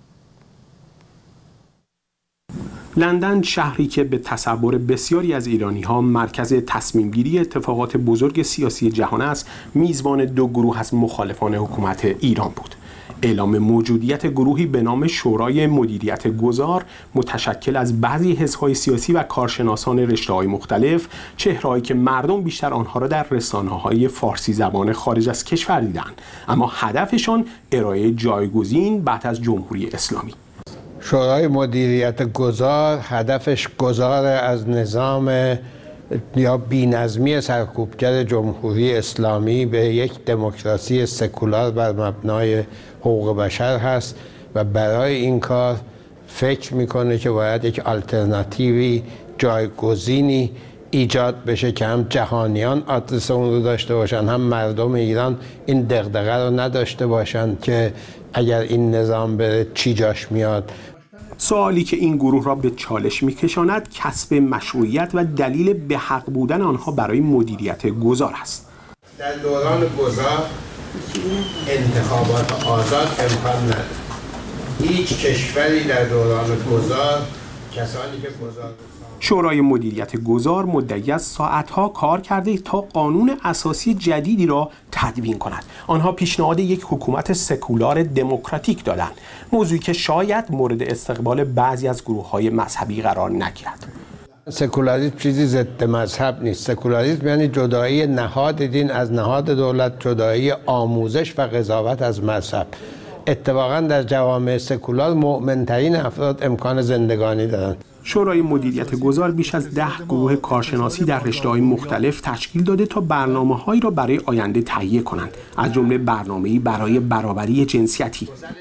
لندن، شهری که به تصور بسیاری از ایرانی‌ها مرکز تصمیم‌گیری اتفاقات بزرگ سیاسی جهان است، میزبان دو گروه از مخالفان حکومت ایران بود. اعلام موجودیت گروهی به نام شورای مدیریت گذار متشکل از بعضی حزب‌های سیاسی و کارشناسان رشته‌های مختلف، چهره‌هایی که مردم بیشتر آنها را در رسانه‌های فارسی زبان خارج از کشور دیدند، اما هدفشان ارائه جایگزین بعد از جمهوری اسلامی. شورای مدیریت گذار هدفش گذار از نظام یا بی‌نظمی سرکوبگر جمهوری اسلامی به یک دموکراسی سکولار بر مبنای حقوق بشر هست و برای این کار فکر میکنه که باید یک آلترناتیوی، جایگزینی ایجاد بشه که هم جهانیان آدرس اون رو داشته باشن، هم مردم ایران این دغدغه رو نداشته باشن که اگر این نظام بره چی جاش میاد. سوالی که این گروه را به چالش میکشاند کسب مشروعیت و دلیل به حق بودن آنها برای مدیریت گذار است. در دوران گذار انتخابات آزاد امکان نداره. هیچ کشوری در دوران گذار کسانی که گذار شورای مدیریت گذار مدعی است ساعتها کار کرده تا قانون اساسی جدیدی را تدوین کند. آنها پیشنهاد یک حکومت سکولار دموکراتیک دادند، موضوعی که شاید مورد استقبال بعضی از گروه‌های مذهبی قرار نگیرد. سکولاریسم چیزی ضد مذهب نیست. سکولاریسم یعنی جدایی نهاد دین از نهاد دولت، جدایی آموزش و قضاوت از مذهب. اتفاقا در جوامع سکولار مؤمن‌ترین افراد امکان زندگانی دارند. شورای مدیریت گذار بیش از ده گروه کارشناسی در رشته‌های مختلف تشکیل داده تا برنامه‌هایی را برای آینده تهیه کنند، از جمله برنامه‌ای برای برابری جنسیتی.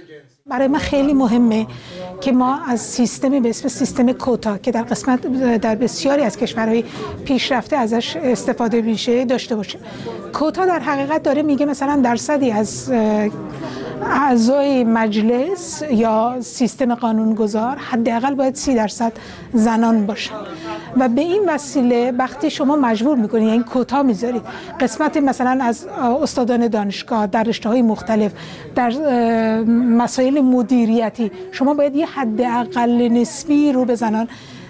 برای من خیلی مهمه که ما از سیستمی به اسم سیستم کوتا که در قسمت در بسیاری از کشورهای پیشرفته ازش استفاده میشه داشته باشیم. کوتا در حقیقت داره میگه مثلا درصدی از اعضای مجلس یا سیستم قانونگذار حداقل باید سی درصد زنان باشن و به این وسیله وقتی شما مجبور میکنید یعنی کوتا میذارید قسمت مثلا از استادان دانشگاه در رشته‌های مختلف در مسائل مدیریتی شما باید یه حداقل نسبی رو به زنان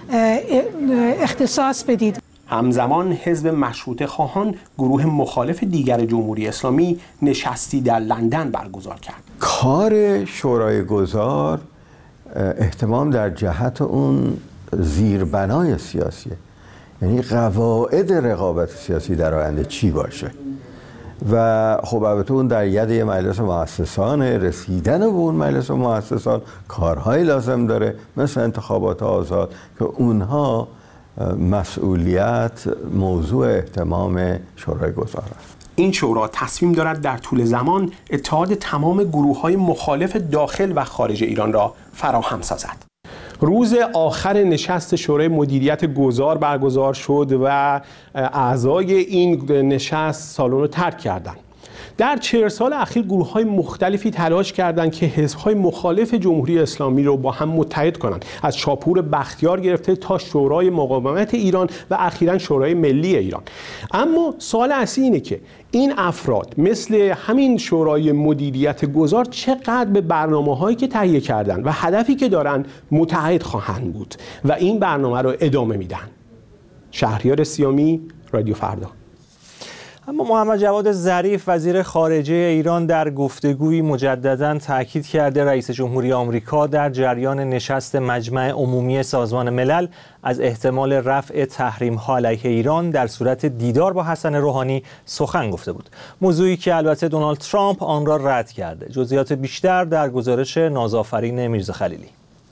اختصاص بدید. همزمان حزب مشروطه خواهان گروه مخالف دیگر جمهوری اسلامی نشستی در لندن برگزار کرد. کار شورای گذار اهتمام در جهت اون زیربنای سیاسیه، یعنی قواعد رقابت سیاسی در آینده چی باشه و خب البته اون در ید یه مجلس مؤسسان رسیدن به اون مجلس مؤسسان کارهای لازم داره مثل انتخابات آزاد که اونها مسئولیت موضوع اهتمام شورای گذار است. این شورا تصمیم دارد در طول زمان اتحاد تمام گروه‌های مخالف داخل و خارج ایران را فراهم سازد. روز آخر نشست شورای مدیریت گذار برگزار شد و اعضای این نشست سالن رو ترک کردند. در چهل سال اخیر گروه‌های مختلفی تلاش کردند که حزب‌های مخالف جمهوری اسلامی رو با هم متحد کنند، از شاپور بختیار گرفته تا شورای مقاومت ایران و اخیراً شورای ملی ایران. اما سوال اصلی اینه که این افراد مثل همین شورای مدیریت گذار چقدر به برنامه‌هایی که تهیه کردن و هدفی که دارن متحد خواهند بود و این برنامه رو ادامه میدن. شهریار سیامی، رادیو فردا. اما محمد جواد ظریف وزیر خارجه ایران در گفتگویی مجدداً تاکید کرده رئیس جمهوری آمریکا در جریان نشست مجمع عمومی سازمان ملل از احتمال رفع تحریم‌ها علیه ایران در صورت دیدار با حسن روحانی سخن گفته بود. موضوعی که البته دونالد ترامپ آن را رد کرده. جزئیات بیشتر در گزارش نازآفرین میرزا خلیلی.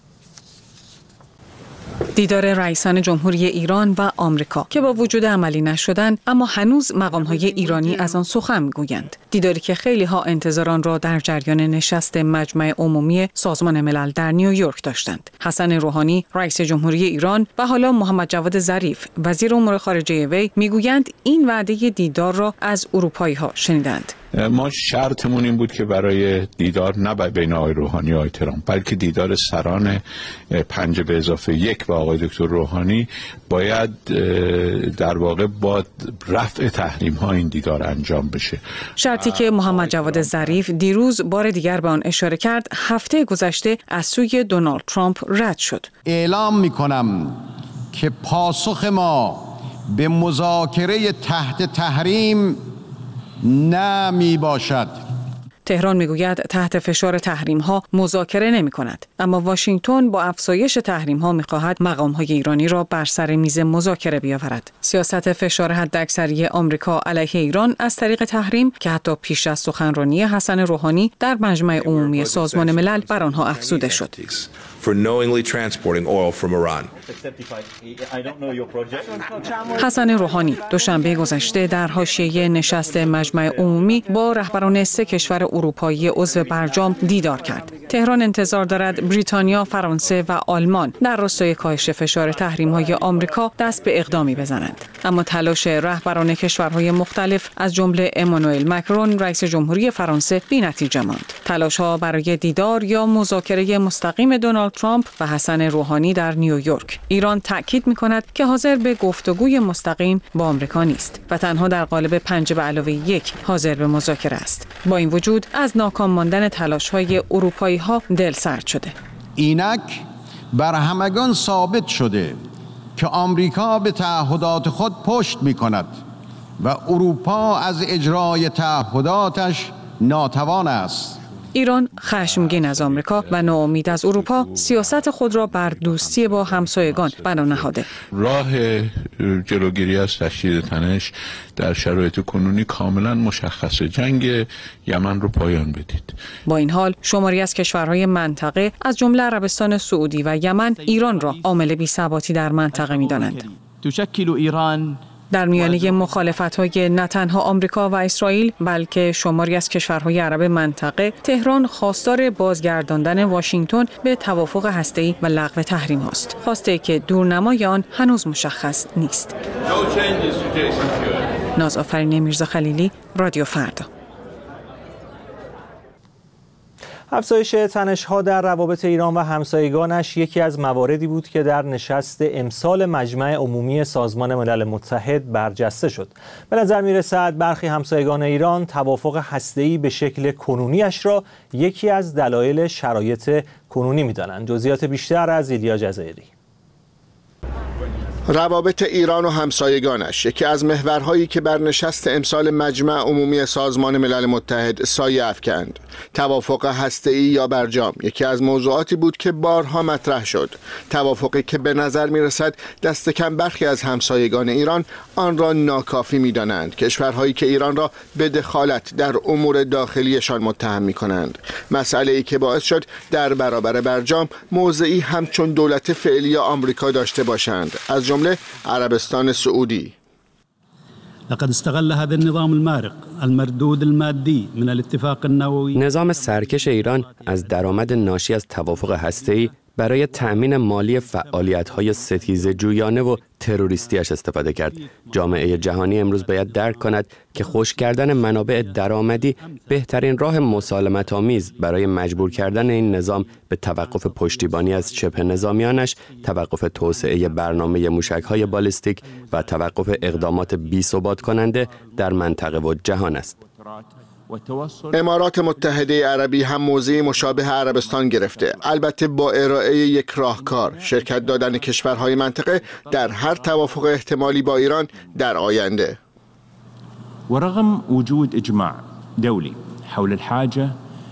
دیدار رئیسان جمهوری ایران و آمریکا که با وجود عملی نشدند اما هنوز مقام‌های ایرانی از آن سخن می‌گویند. دیداری که خیلی‌ها انتظار آن را در جریان نشست مجمع عمومی سازمان ملل در نیویورک داشتند. حسن روحانی رئیس جمهوری ایران و حالا محمد جواد ظریف وزیر امور خارجه وی می‌گویند این وعده دیدار را از اروپایی‌ها شنیدند. ما شرطمون این بود که برای دیدار نه بین آقای روحانی و آقای ترامپ بلکه دیدار سران پنج به اضافه یک و آقای دکتر روحانی باید در واقع با رفع تحریم ها این دیدار انجام بشه. شرطی که محمد جواد ظریف دیروز بار دیگر به آن اشاره کرد هفته گذشته از سوی دونالد ترامپ رد شد. اعلام می‌کنم که پاسخ ما به مذاکره تحت تحریم نه می باشد. تهران میگوید تحت فشار تحریم ها مذاکره نمی کند، اما واشنگتن با افزایش تحریم ها می خواهد مقام های ایرانی را بر سر میز مذاکره بیاورد. سیاست فشار حداکثری آمریکا علیه ایران از طریق تحریم که حتی پیش از سخنرانی حسن روحانی در مجمع عمومی سازمان ملل بر آنها افزوده شد. for knowingly transporting oil from Iran. حسن روحانی دوشنبه گذشته در حاشیه نشست مجمع عمومی با رهبران سه کشور اروپایی عضو برجام دیدار کرد. تهران انتظار دارد بریتانیا، فرانسه و آلمان در راستای کاهش فشار تحریم‌های آمریکا دست به اقدامی بزنند. اما تلاش رهبران کشورهای مختلف از جمله امانوئل مکرون رئیس جمهوری فرانسه بی‌نتیجه ماند. تلاش‌ها برای دیدار یا مذاکره مستقیم دونالد ترامپ و حسن روحانی در نیویورک. ایران تأکید می‌کند که حاضر به گفتگوی مستقیم با آمریکا نیست و تنها در قالب پنج به علاوه یک حاضر به مذاکره است. با این وجود از ناکام ماندن تلاش‌های اروپایی‌ها دلسرد شده. اینک بر همگان ثابت شده که آمریکا به تعهدات خود پشت می‌کند و اروپا از اجرای تعهداتش ناتوان است. ایران خشمگین از آمریکا و ناامید از اروپا سیاست خود را بر دوستی با همسایگان بنا نهاده. راه جلوگیری از تشدید تنش در شرایط کنونی کاملا مشخصه. جنگ یمن رو پایان بدید. با این حال شماری از کشورهای منطقه از جمله عربستان سعودی و یمن ایران را عامل بی‌ثباتی در منطقه می‌دانند. تشکل ایران در میانه مخالفت‌های نه تنها آمریکا و اسرائیل بلکه شماری از کشورهای عرب منطقه، تهران خواستار بازگرداندن واشنگتن به توافق هسته‌ای و لغو تحریم است. خواسته که دورنمای آن هنوز مشخص نیست. نازآفرین میرزا خلیلی، رادیو فردا. افزایش تنش‌ها در روابط ایران و همسایگانش یکی از مواردی بود که در نشست امسال مجمع عمومی سازمان ملل متحد برجسته شد. به نظر می‌رسد برخی همسایگان ایران توافق هسته‌ای به شکل کنونیش را یکی از دلایل شرایط کنونی می‌دانند. جزئیات بیشتر از ایلیا جزایری. روابط ایران و همسایگانش یکی از محورهایی که بر نشست امسال مجمع عمومی سازمان ملل متحد سایه افکند. توافق هسته‌ای یا برجام یکی از موضوعاتی بود که بارها مطرح شد. توافقی که به نظر می رسد دست کم برخی از همسایگان ایران آن را ناکافی می دانند. کشورهایی که ایران را به دخالت در امور داخلیشان متهم می کنند. مسئله ای که باعث شد در برابر برجام موضعی همچون دولت فعلی آمریکا داشته باشند، از جمله عربستان سعودی. لقد استغل هذا النظام المارق المردود المادي من الاتفاق النووي. نظام سرکش ایران از درآمد ناشی از توافق هسته‌ای برای تأمین مالی فعالیت‌های ستیزه جویانه و تروریستیش استفاده کرد. جامعه جهانی امروز باید درک کند که خشک کردن منابع درآمدی بهترین راه مسالمت آمیز برای مجبور کردن این نظام به توقف پشتیبانی از شبه نظامیانش، توقف توسعه برنامه موشک‌های بالستیک و توقف اقدامات بی‌ثبات کننده در منطقه و جهان است. امارات متحده عربی هم موضعی مشابه عربستان گرفته، البته با ارائه یک راهکار: شرکت دادن کشورهای منطقه در هر توافق احتمالی با ایران در آینده. ورغم وجود اجماع دولی حول الحاجه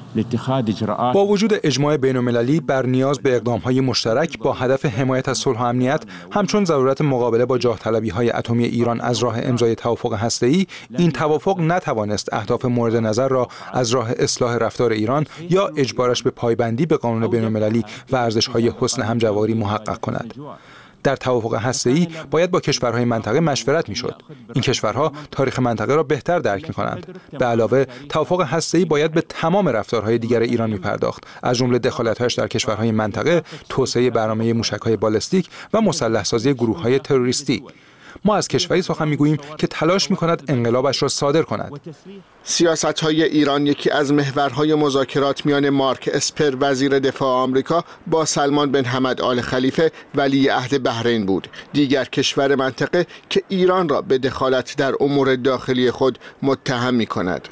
با وجود اجماع بین‌المللی بر نیاز به اقدام‌های مشترک با هدف حمایت از صلح و امنیت، همچون ضرورت مقابله با جاه طلبی‌های اتمی ایران از راه امضای توافق هسته‌ای، این توافق نتوانست اهداف مورد نظر را از راه اصلاح رفتار ایران یا اجبارش به پایبندی به قانون بین‌المللی و ارزش‌های حسن همجواری محقق کند. در توافق هسته‌ای باید با کشورهای منطقه مشورت می‌شد. این کشورها تاریخ منطقه را بهتر درک می‌کنند. به علاوه توافق هسته‌ای باید به تمام رفتارهای دیگر ایران می‌پرداخت، از جمله دخالت‌هایش در کشورهای منطقه، توسعه برنامه موشک‌های بالستیک و مسلح‌سازی گروه‌های تروریستی. ما از کشوری سخن می‌گوییم که تلاش می‌کند انقلابش را صادر کند. سیاست‌های ایران یکی از محورهای مذاکرات میان مارک اسپر وزیر دفاع آمریکا با سلمان بن حمد آل خلیفه ولی عهد بحرین بود، دیگر کشور منطقه که ایران را به دخالت در امور داخلی خود متهم می‌کند.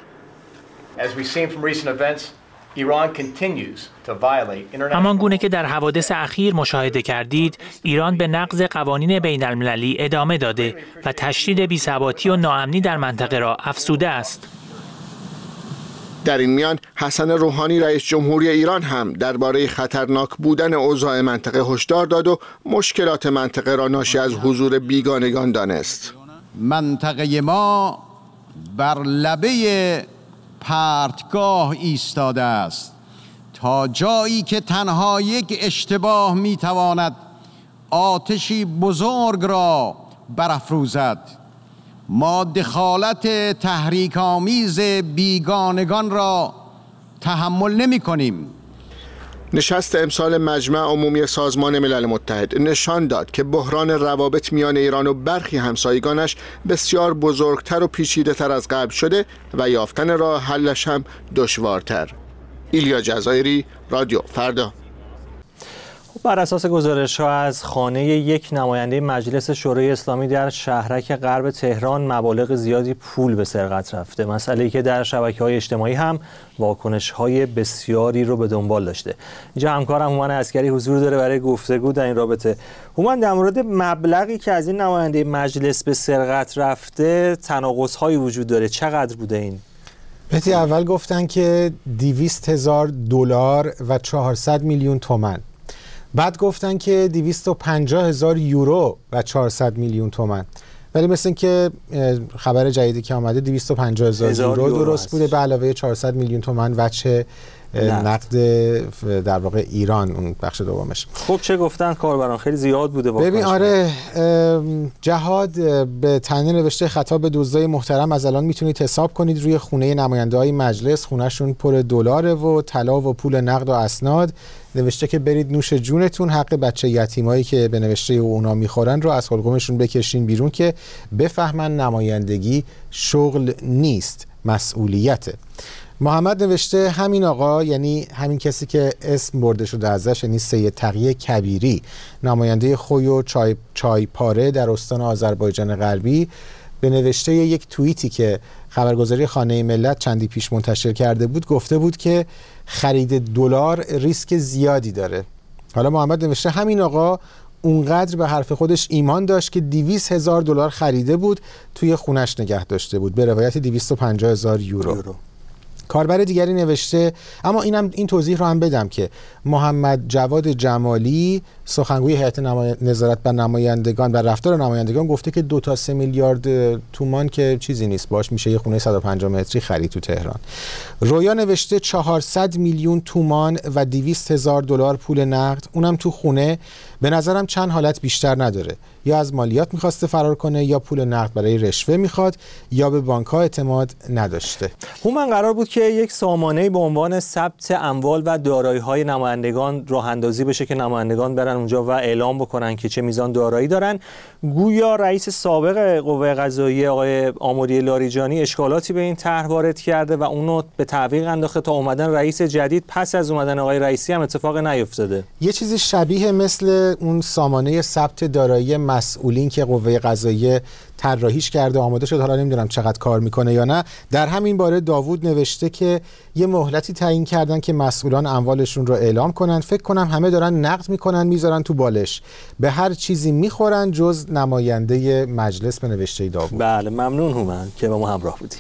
همان گونه که در حوادث اخیر مشاهده کردید، ایران به نقض قوانین بین المللی ادامه داده و تشدید بی‌ثباتی و ناامنی در منطقه را افزوده است. در این میان حسن روحانی رئیس جمهوری ایران هم درباره خطرناک بودن اوضاع منطقه هشدار داد و مشکلات منطقه را ناشی از حضور بیگانگان دانست. منطقه ما بر لبه پرتگاه ایستاده است، تا جایی که تنها یک اشتباه میتواند آتشی بزرگ را برافروزد. ما دخالت تحریک آمیز بیگانگان را تحمل نمی کنیم. نشست امسال مجمع عمومی سازمان ملل متحد نشان داد که بحران روابط میان ایران و برخی همسایگانش بسیار بزرگتر و پیچیده‌تر از قبل شده و یافتن راه حلش هم دشوارتر. ایلیا جزایری، رادیو فردا. بر اساس گزارش‌ها از خانه یک نماینده مجلس شورای اسلامی در شهرک غرب تهران مبالغ زیادی پول به سرقت رفته، مسئله‌ای که در شبکه‌های اجتماعی هم واکنش‌های بسیاری رو به دنبال داشته. اینجا همکارم هومن عسکری حضور داره برای گفتگو در این رابطه. هومن، در مورد مبلغی که از این نماینده مجلس به سرقت رفته تناقض‌هایی وجود داره، چقدر بوده این؟ بهتی اول گفتن که دویست هزار دلار و چهارصد میلیون تومان، بعد گفتن که دویست و پنجاه هزار یورو و چهارصد میلیون تومان، ولی مثل این که خبر جدیدی که آمده دویست و پنجاه هزار یورو درست بوده به علاوه چهارصد میلیون تومان وجه نقد در واقع ایران، اون بخش دومش. خب چه گفتن کاربران؟ خیلی زیاد بوده واکنش. ببین آره، جهاد به تنه نوشته خطاب به دوستای محترم، از الان میتونید حساب کنید روی خونه نماینده‌های مجلس، خونهشون پر دلاره و طلا و پول نقد و اسناد. نوشته که برید نوش جونتون، حق بچه یتیمایی که به نوشته اونا میخورن رو از حلقومشون بکشین بیرون که بفهمن نمایندگی شغل نیست، مسئولیته. محمد نوشته همین آقا، یعنی همین کسی که اسم برده شده ازش، یعنی سید تقی کبیری، نماینده خوی و چای, چای پاره در استان آذربایجان غربی، به نوشته یک توییتی که خبرگزاری خانه ملت چندی پیش منتشر کرده بود گفته بود که خرید دلار ریسک زیادی داره. حالا محمد نوشته همین آقا اونقدر به حرف خودش ایمان داشت که دویست هزار دلار خریده بود، توی خونش نگه داشته بود، به روایت دویست و پنجاه هزار یورو. یورو. کاربر دیگری نوشته، اما اینم این توضیح رو هم بدم که محمد جواد جمالی سخنگوی هیئت نمای... نظارت بر نمایندگان و رفتار نمایندگان گفته که دو تا سه میلیارد تومان که چیزی نیست، باش میشه یه خونه صد و پنجاه متری خرید تو تهران. رویا نوشته چهارصد میلیون تومان و دویست هزار دلار پول نقد، اونم تو خونه. به نظرم چند حالت بیشتر نداره، یا از مالیات میخواسته فرار کنه، یا پول نقد برای رشوه میخواد، یا به بانک‌ها اعتماد نداشته. هومن قرار بود که یک سامانه به عنوان ثبت اموال و دارایی‌های نمایندگان راه اندازی بشه که نمایندگان برن اونجا و اعلام بکنن که چه میزان دارایی دارن. گویا رئیس سابق قوه قضاییه آقای آمری لاریجانی اشکالاتی به این طرح وارد کرده و اونو به تعویق انداخته تا اومدن رئیس جدید. پس از اومدن آقای رئیسی هم اتفاق نیفتاده. یه چیزی شبیه مثل اون سامانه ثبت دارایی مسئولین که قوه قضاییه طراحیش کرده آماده شد، حالا نمیدونم چقدر کار میکنه یا نه. در همین باره داوود نوشته که یه مهلتی تعیین کردن که مسئولان اموالشون رو اعلام کنن. فکر کنم همه دارن نقد میکنن میذارن تو بالش، به هر چیزی میخورن جز نماینده مجلس، به نوشته داوود. بله ممنون هومن که با ما همراه بودی.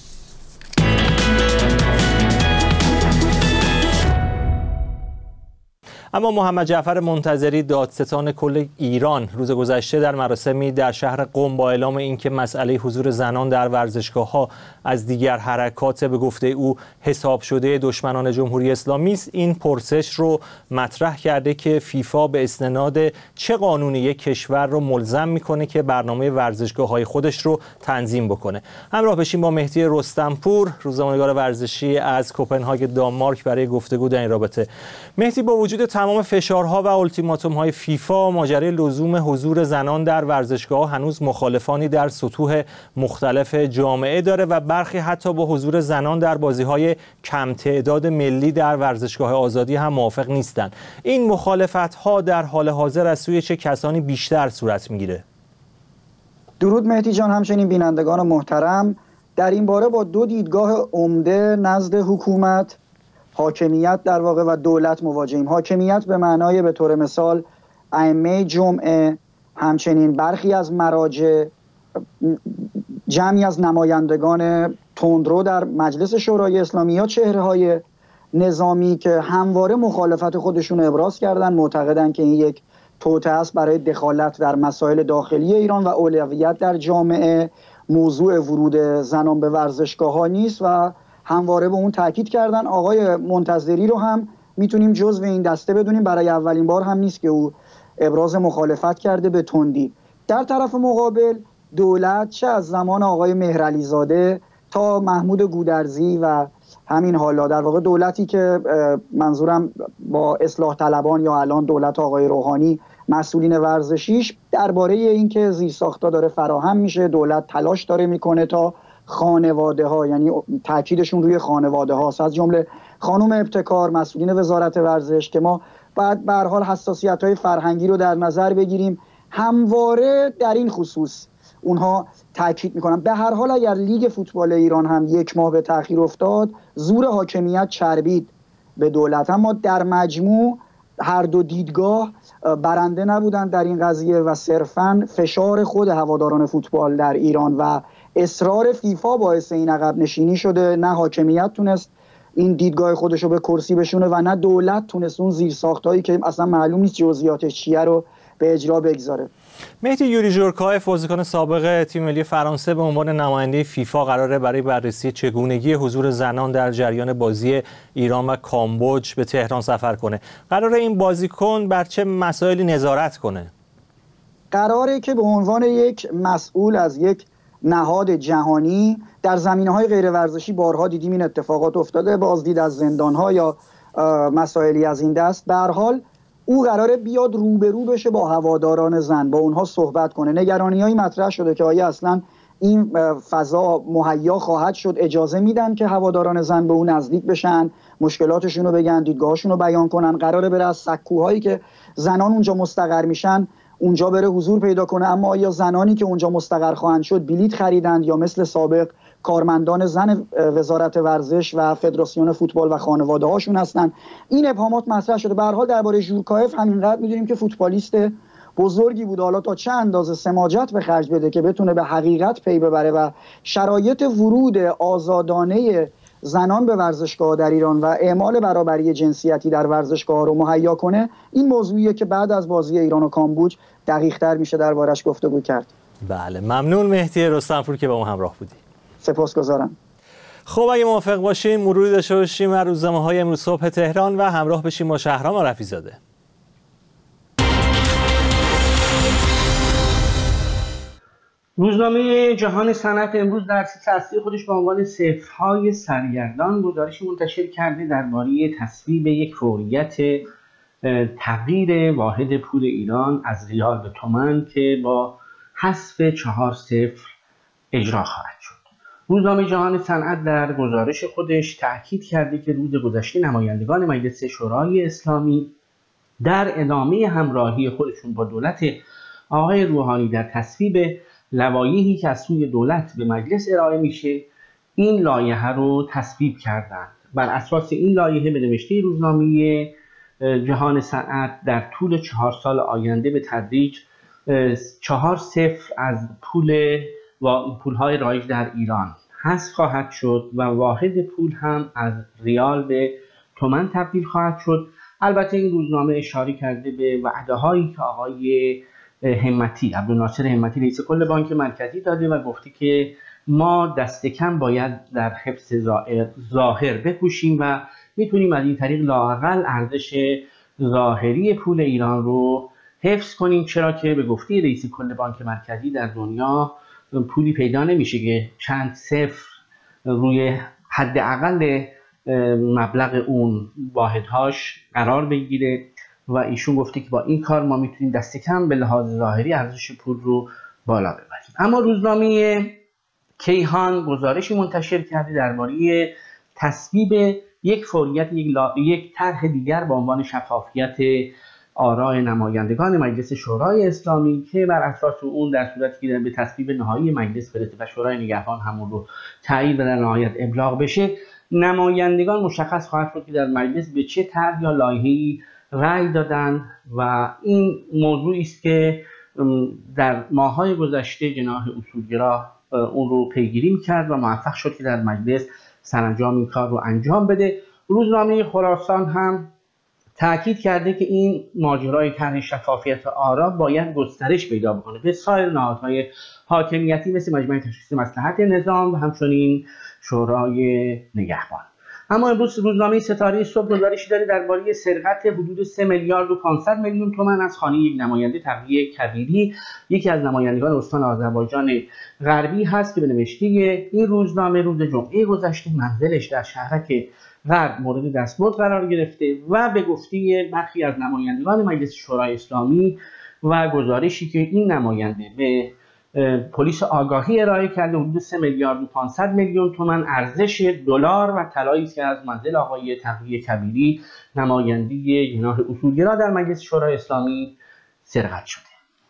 اما محمد جعفر منتظری دادستان کل ایران روز گذشته در مراسمی در شهر قم با اعلام اینکه مسئله حضور زنان در ورزشگاه‌ها از دیگر حرکات به گفته او حساب شده دشمنان جمهوری اسلامی است، این پرسش رو مطرح کرده که فیفا به استناد چه قانونی یک کشور رو ملزم میکنه که برنامه ورزشگاه‌های خودش رو تنظیم بکنه. همراه بشیم با مهدی رستمپور، روزنامه‌نگار ورزشی از کوپنهاگ دانمارک، برای گفتگو در این رابطه. مهدی، با وجود تمام فشارها و التیماتوم‌های فیفا، ماجرای لزوم حضور زنان در ورزشگاه هنوز مخالفانی در سطوح مختلف جامعه داره و برخی حتی با حضور زنان در بازی‌های کم تعداد ملی در ورزشگاه آزادی هم موافق نیستند. این مخالفت‌ها در حال حاضر از سوی چه کسانی بیشتر صورت می‌گیره؟ درود مهدی جان، همچنین بینندگان محترم. در این باره با دو دیدگاه عمده نزد حکومت، حاکمیت در واقع و دولت مواجهیم. حاکمیت به معنای به طور مثال ائمه جمعه، همچنین برخی از مراجع، جمعی از نمایندگان تندرو در مجلس شورای اسلامی یا چهره‌های نظامی که همواره مخالفت خودشون ابراز کردن، معتقدن که این یک توطئه است برای دخالت در مسائل داخلی ایران و اولویت در جامعه. موضوع ورود زنان به ورزشگاه‌ها نیست و همواره به اون تاکید کردن. آقای منتظری رو هم میتونیم جزو این دسته بدونیم، برای اولین بار هم نیست که او ابراز مخالفت کرده به تندی. در طرف مقابل دولت، چه از زمان آقای مهرعلیزاده تا محمود گودرزی و همین حالا، در واقع دولتی که منظورم با اصلاح طلبان یا الان دولت آقای روحانی مسئولین ورزشیش، درباره اینکه زیرساخت‌ها داره فراهم میشه، دولت تلاش داره میکنه تا خانواده ها، یعنی تاکیدشون روی خانواده هاست، از جمله خانم ابتکار، مسئولین وزارت ورزش، که ما بعد به هر حال حساسیت های فرهنگی رو در نظر بگیریم، همواره در این خصوص اونها تاکید میکنن. به هر حال اگر لیگ فوتبال ایران هم یک ماه به تأخیر افتاد، زور حاکمیت چربید به دولت، اما در مجموع هر دو دیدگاه برنده نبودن در این قضیه و صرفاً فشار خود هواداران فوتبال در ایران و اصرار فیفا باعث این عقب نشینی شده. نه حاکمیت تونست این دیدگاه خودش رو به کرسی بشونه و نه دولت تونست اون زیرساختایی که اصلا معلوم نیست جزئیاتش چیه رو به اجرا بگذاره. مهدی، یوری ژورکایف بازیکن سابق تیم ملی فرانسه به عنوان نماینده فیفا قراره برای بررسی چگونگی حضور زنان در جریان بازی ایران و کامبوج به تهران سفر کنه. قراره این بازیکن بر چه مسائلی نظارت کنه؟ قراره که به عنوان یک مسئول از یک نهاد جهانی در زمینه‌های غیر ورزشی، بارها دیدیم این اتفاقات افتاده، بازدید از زندان‌ها یا مسائلی از این دست، به هر حال او قراره بیاد روبرو بشه با هواداران زن، با اونها صحبت کنه. نگرانی‌هایی مطرح شده که آیا اصلا این فضا مهیا خواهد شد، اجازه میدن که هواداران زن به اون نزدیک بشن، مشکلاتشون رو بگن، دیدگاهشون رو بیان کنن. قراره بره از سکوهایی که زنان اونجا مستقر میشن اونجا بره حضور پیدا کنه. اما آیا زنانی که اونجا مستقر خواهند شد بلیط خریدند یا مثل سابق کارمندان زن وزارت ورزش و فدراسیون فوتبال و خانواده هاشون هستن؟ این ابهامات مطرح شده. به هر حال درباره ژورکایف همینقدر میدونیم که فوتبالیست بزرگی بود. حالا تا چه اندازه سماجت به خرج بده که بتونه به حقیقت پی ببره و شرایط ورود آزادانه زنان به ورزشگاه در ایران و اعمال برابری جنسیتی در ورزشگاه رو مهیا کنه، این موضوعیه که بعد از بازی ایران و کامبوج دقیق‌تر میشه دربارش گفتگو کرد. بله، ممنون مهدی رستمپور که با ما همراه بودی. سپاسگزارم. خب اگه موافق باشیم مروری داشته باشیم از روزنامه‌های امروز صبح تهران و همراه بشیم با شهرام رفیع‌زاده. روزنامه جهان صنعت امروز در سیت اصلی خودش با عنوان صفرهای سرگردان گزارشی منتشر کرده درباره تصویب یک فوریت تغییر واحد پول ایران از ریال به تومان که با حذف چهار صفر اجرا خواهد شد. روزنامه جهان صنعت در گزارش خودش تأکید کرده که روز گذشته نمایندگان مجلس شورای اسلامی در ادامه همراهی خودشون با دولت آقای روحانی در تصویب لوایحی که از سوی دولت به مجلس ارائه میشه این لایحه رو تصویب کردند. بر اساس این لایحه به نوشته روزنامه جهان صنعت در طول چهار سال آینده به تدریج چهار صفر از پول و پولهای رایج در ایران حذف خواهد شد و واحد پول هم از ریال به تومان تبدیل خواهد شد. البته این روزنامه اشاره کرده به وعده هایی که آقای همتی عبدالناصر همتی رئیس کل بانک مرکزی داده و گفته که ما دست کم باید در حفظ ظاهر بکوشیم و میتونیم از این طریق لااقل ارزش ظاهری پول ایران رو حفظ کنیم، چرا که به گفته رئیس کل بانک مرکزی در دنیا پولی پیدا نمیشه که چند صفر روی حداقل مبلغ اون واحدهاش قرار بگیره و ایشون گفته که با این کار ما میتونیم دست کم به لحاظ ظاهری ارزش پول رو بالا ببریم. اما روزنامه کیهان گزارشی منتشر کرده درباره تصویب یک فوریت یک, لا... یک طرح دیگر با عنوان شفافیت آراء نمایندگان مجلس شورای اسلامی که بر اساس اون در صورتی که به تصویب نهایی مجلس برسه و شورای نگهبان همون رو تایید و در نهایت ابلاغ بشه، نمایندگان مشخص خواهد شد که در مجلس به چه طرح یا لایحه‌ای رأی دادن و این موضوعی است که در ماه‌های گذشته جناح اصولگرا اون رو پیگیری می‌کرد و موفق شد که در مجلس سرانجام این کار رو انجام بده. روزنامه خراسان هم تأکید کرده که این ماجرای طرح شفافیت آرا باید گسترش پیدا بکنه به سایر نهادهای حاکمیتی مثل مجمع تشخیص مصلحت نظام و همچنین شورای نگهبان. اما امروز روزنامه ستاره صبح گزارشی داره درباره سرقت حدود سه میلیارد و پانصد میلیون تومان از خانه یک نماینده تقی کبیری، یکی از نمایندگان استان آذربایجان غربی هست که به نوشته این روزنامه روز جمعه گذشته منزلش در شهرک غرب مورد دستبرد قرار گرفته و به گفته برخی از نمایندگان مجلس شورای اسلامی و گزارشی که این نماینده به پلیس آگاهی ارائه کرده حدود سه میلیارد و پانصد میلیون تومان ارزش دلار و طلایی است که از منزل آقای تقی کبیری نماینده جناح اصولگرا در مجلس شورای اسلامی سرقت شده.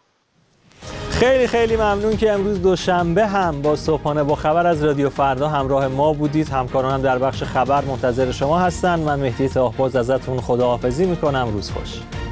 خیلی خیلی ممنون که امروز دوشنبه هم با صبحانه با خبر از رادیو فردا همراه ما بودید. همکارانم در بخش خبر منتظر شما هستند. من مهدی تاهباز ازتون خداحافظی میکنم. روز خوش.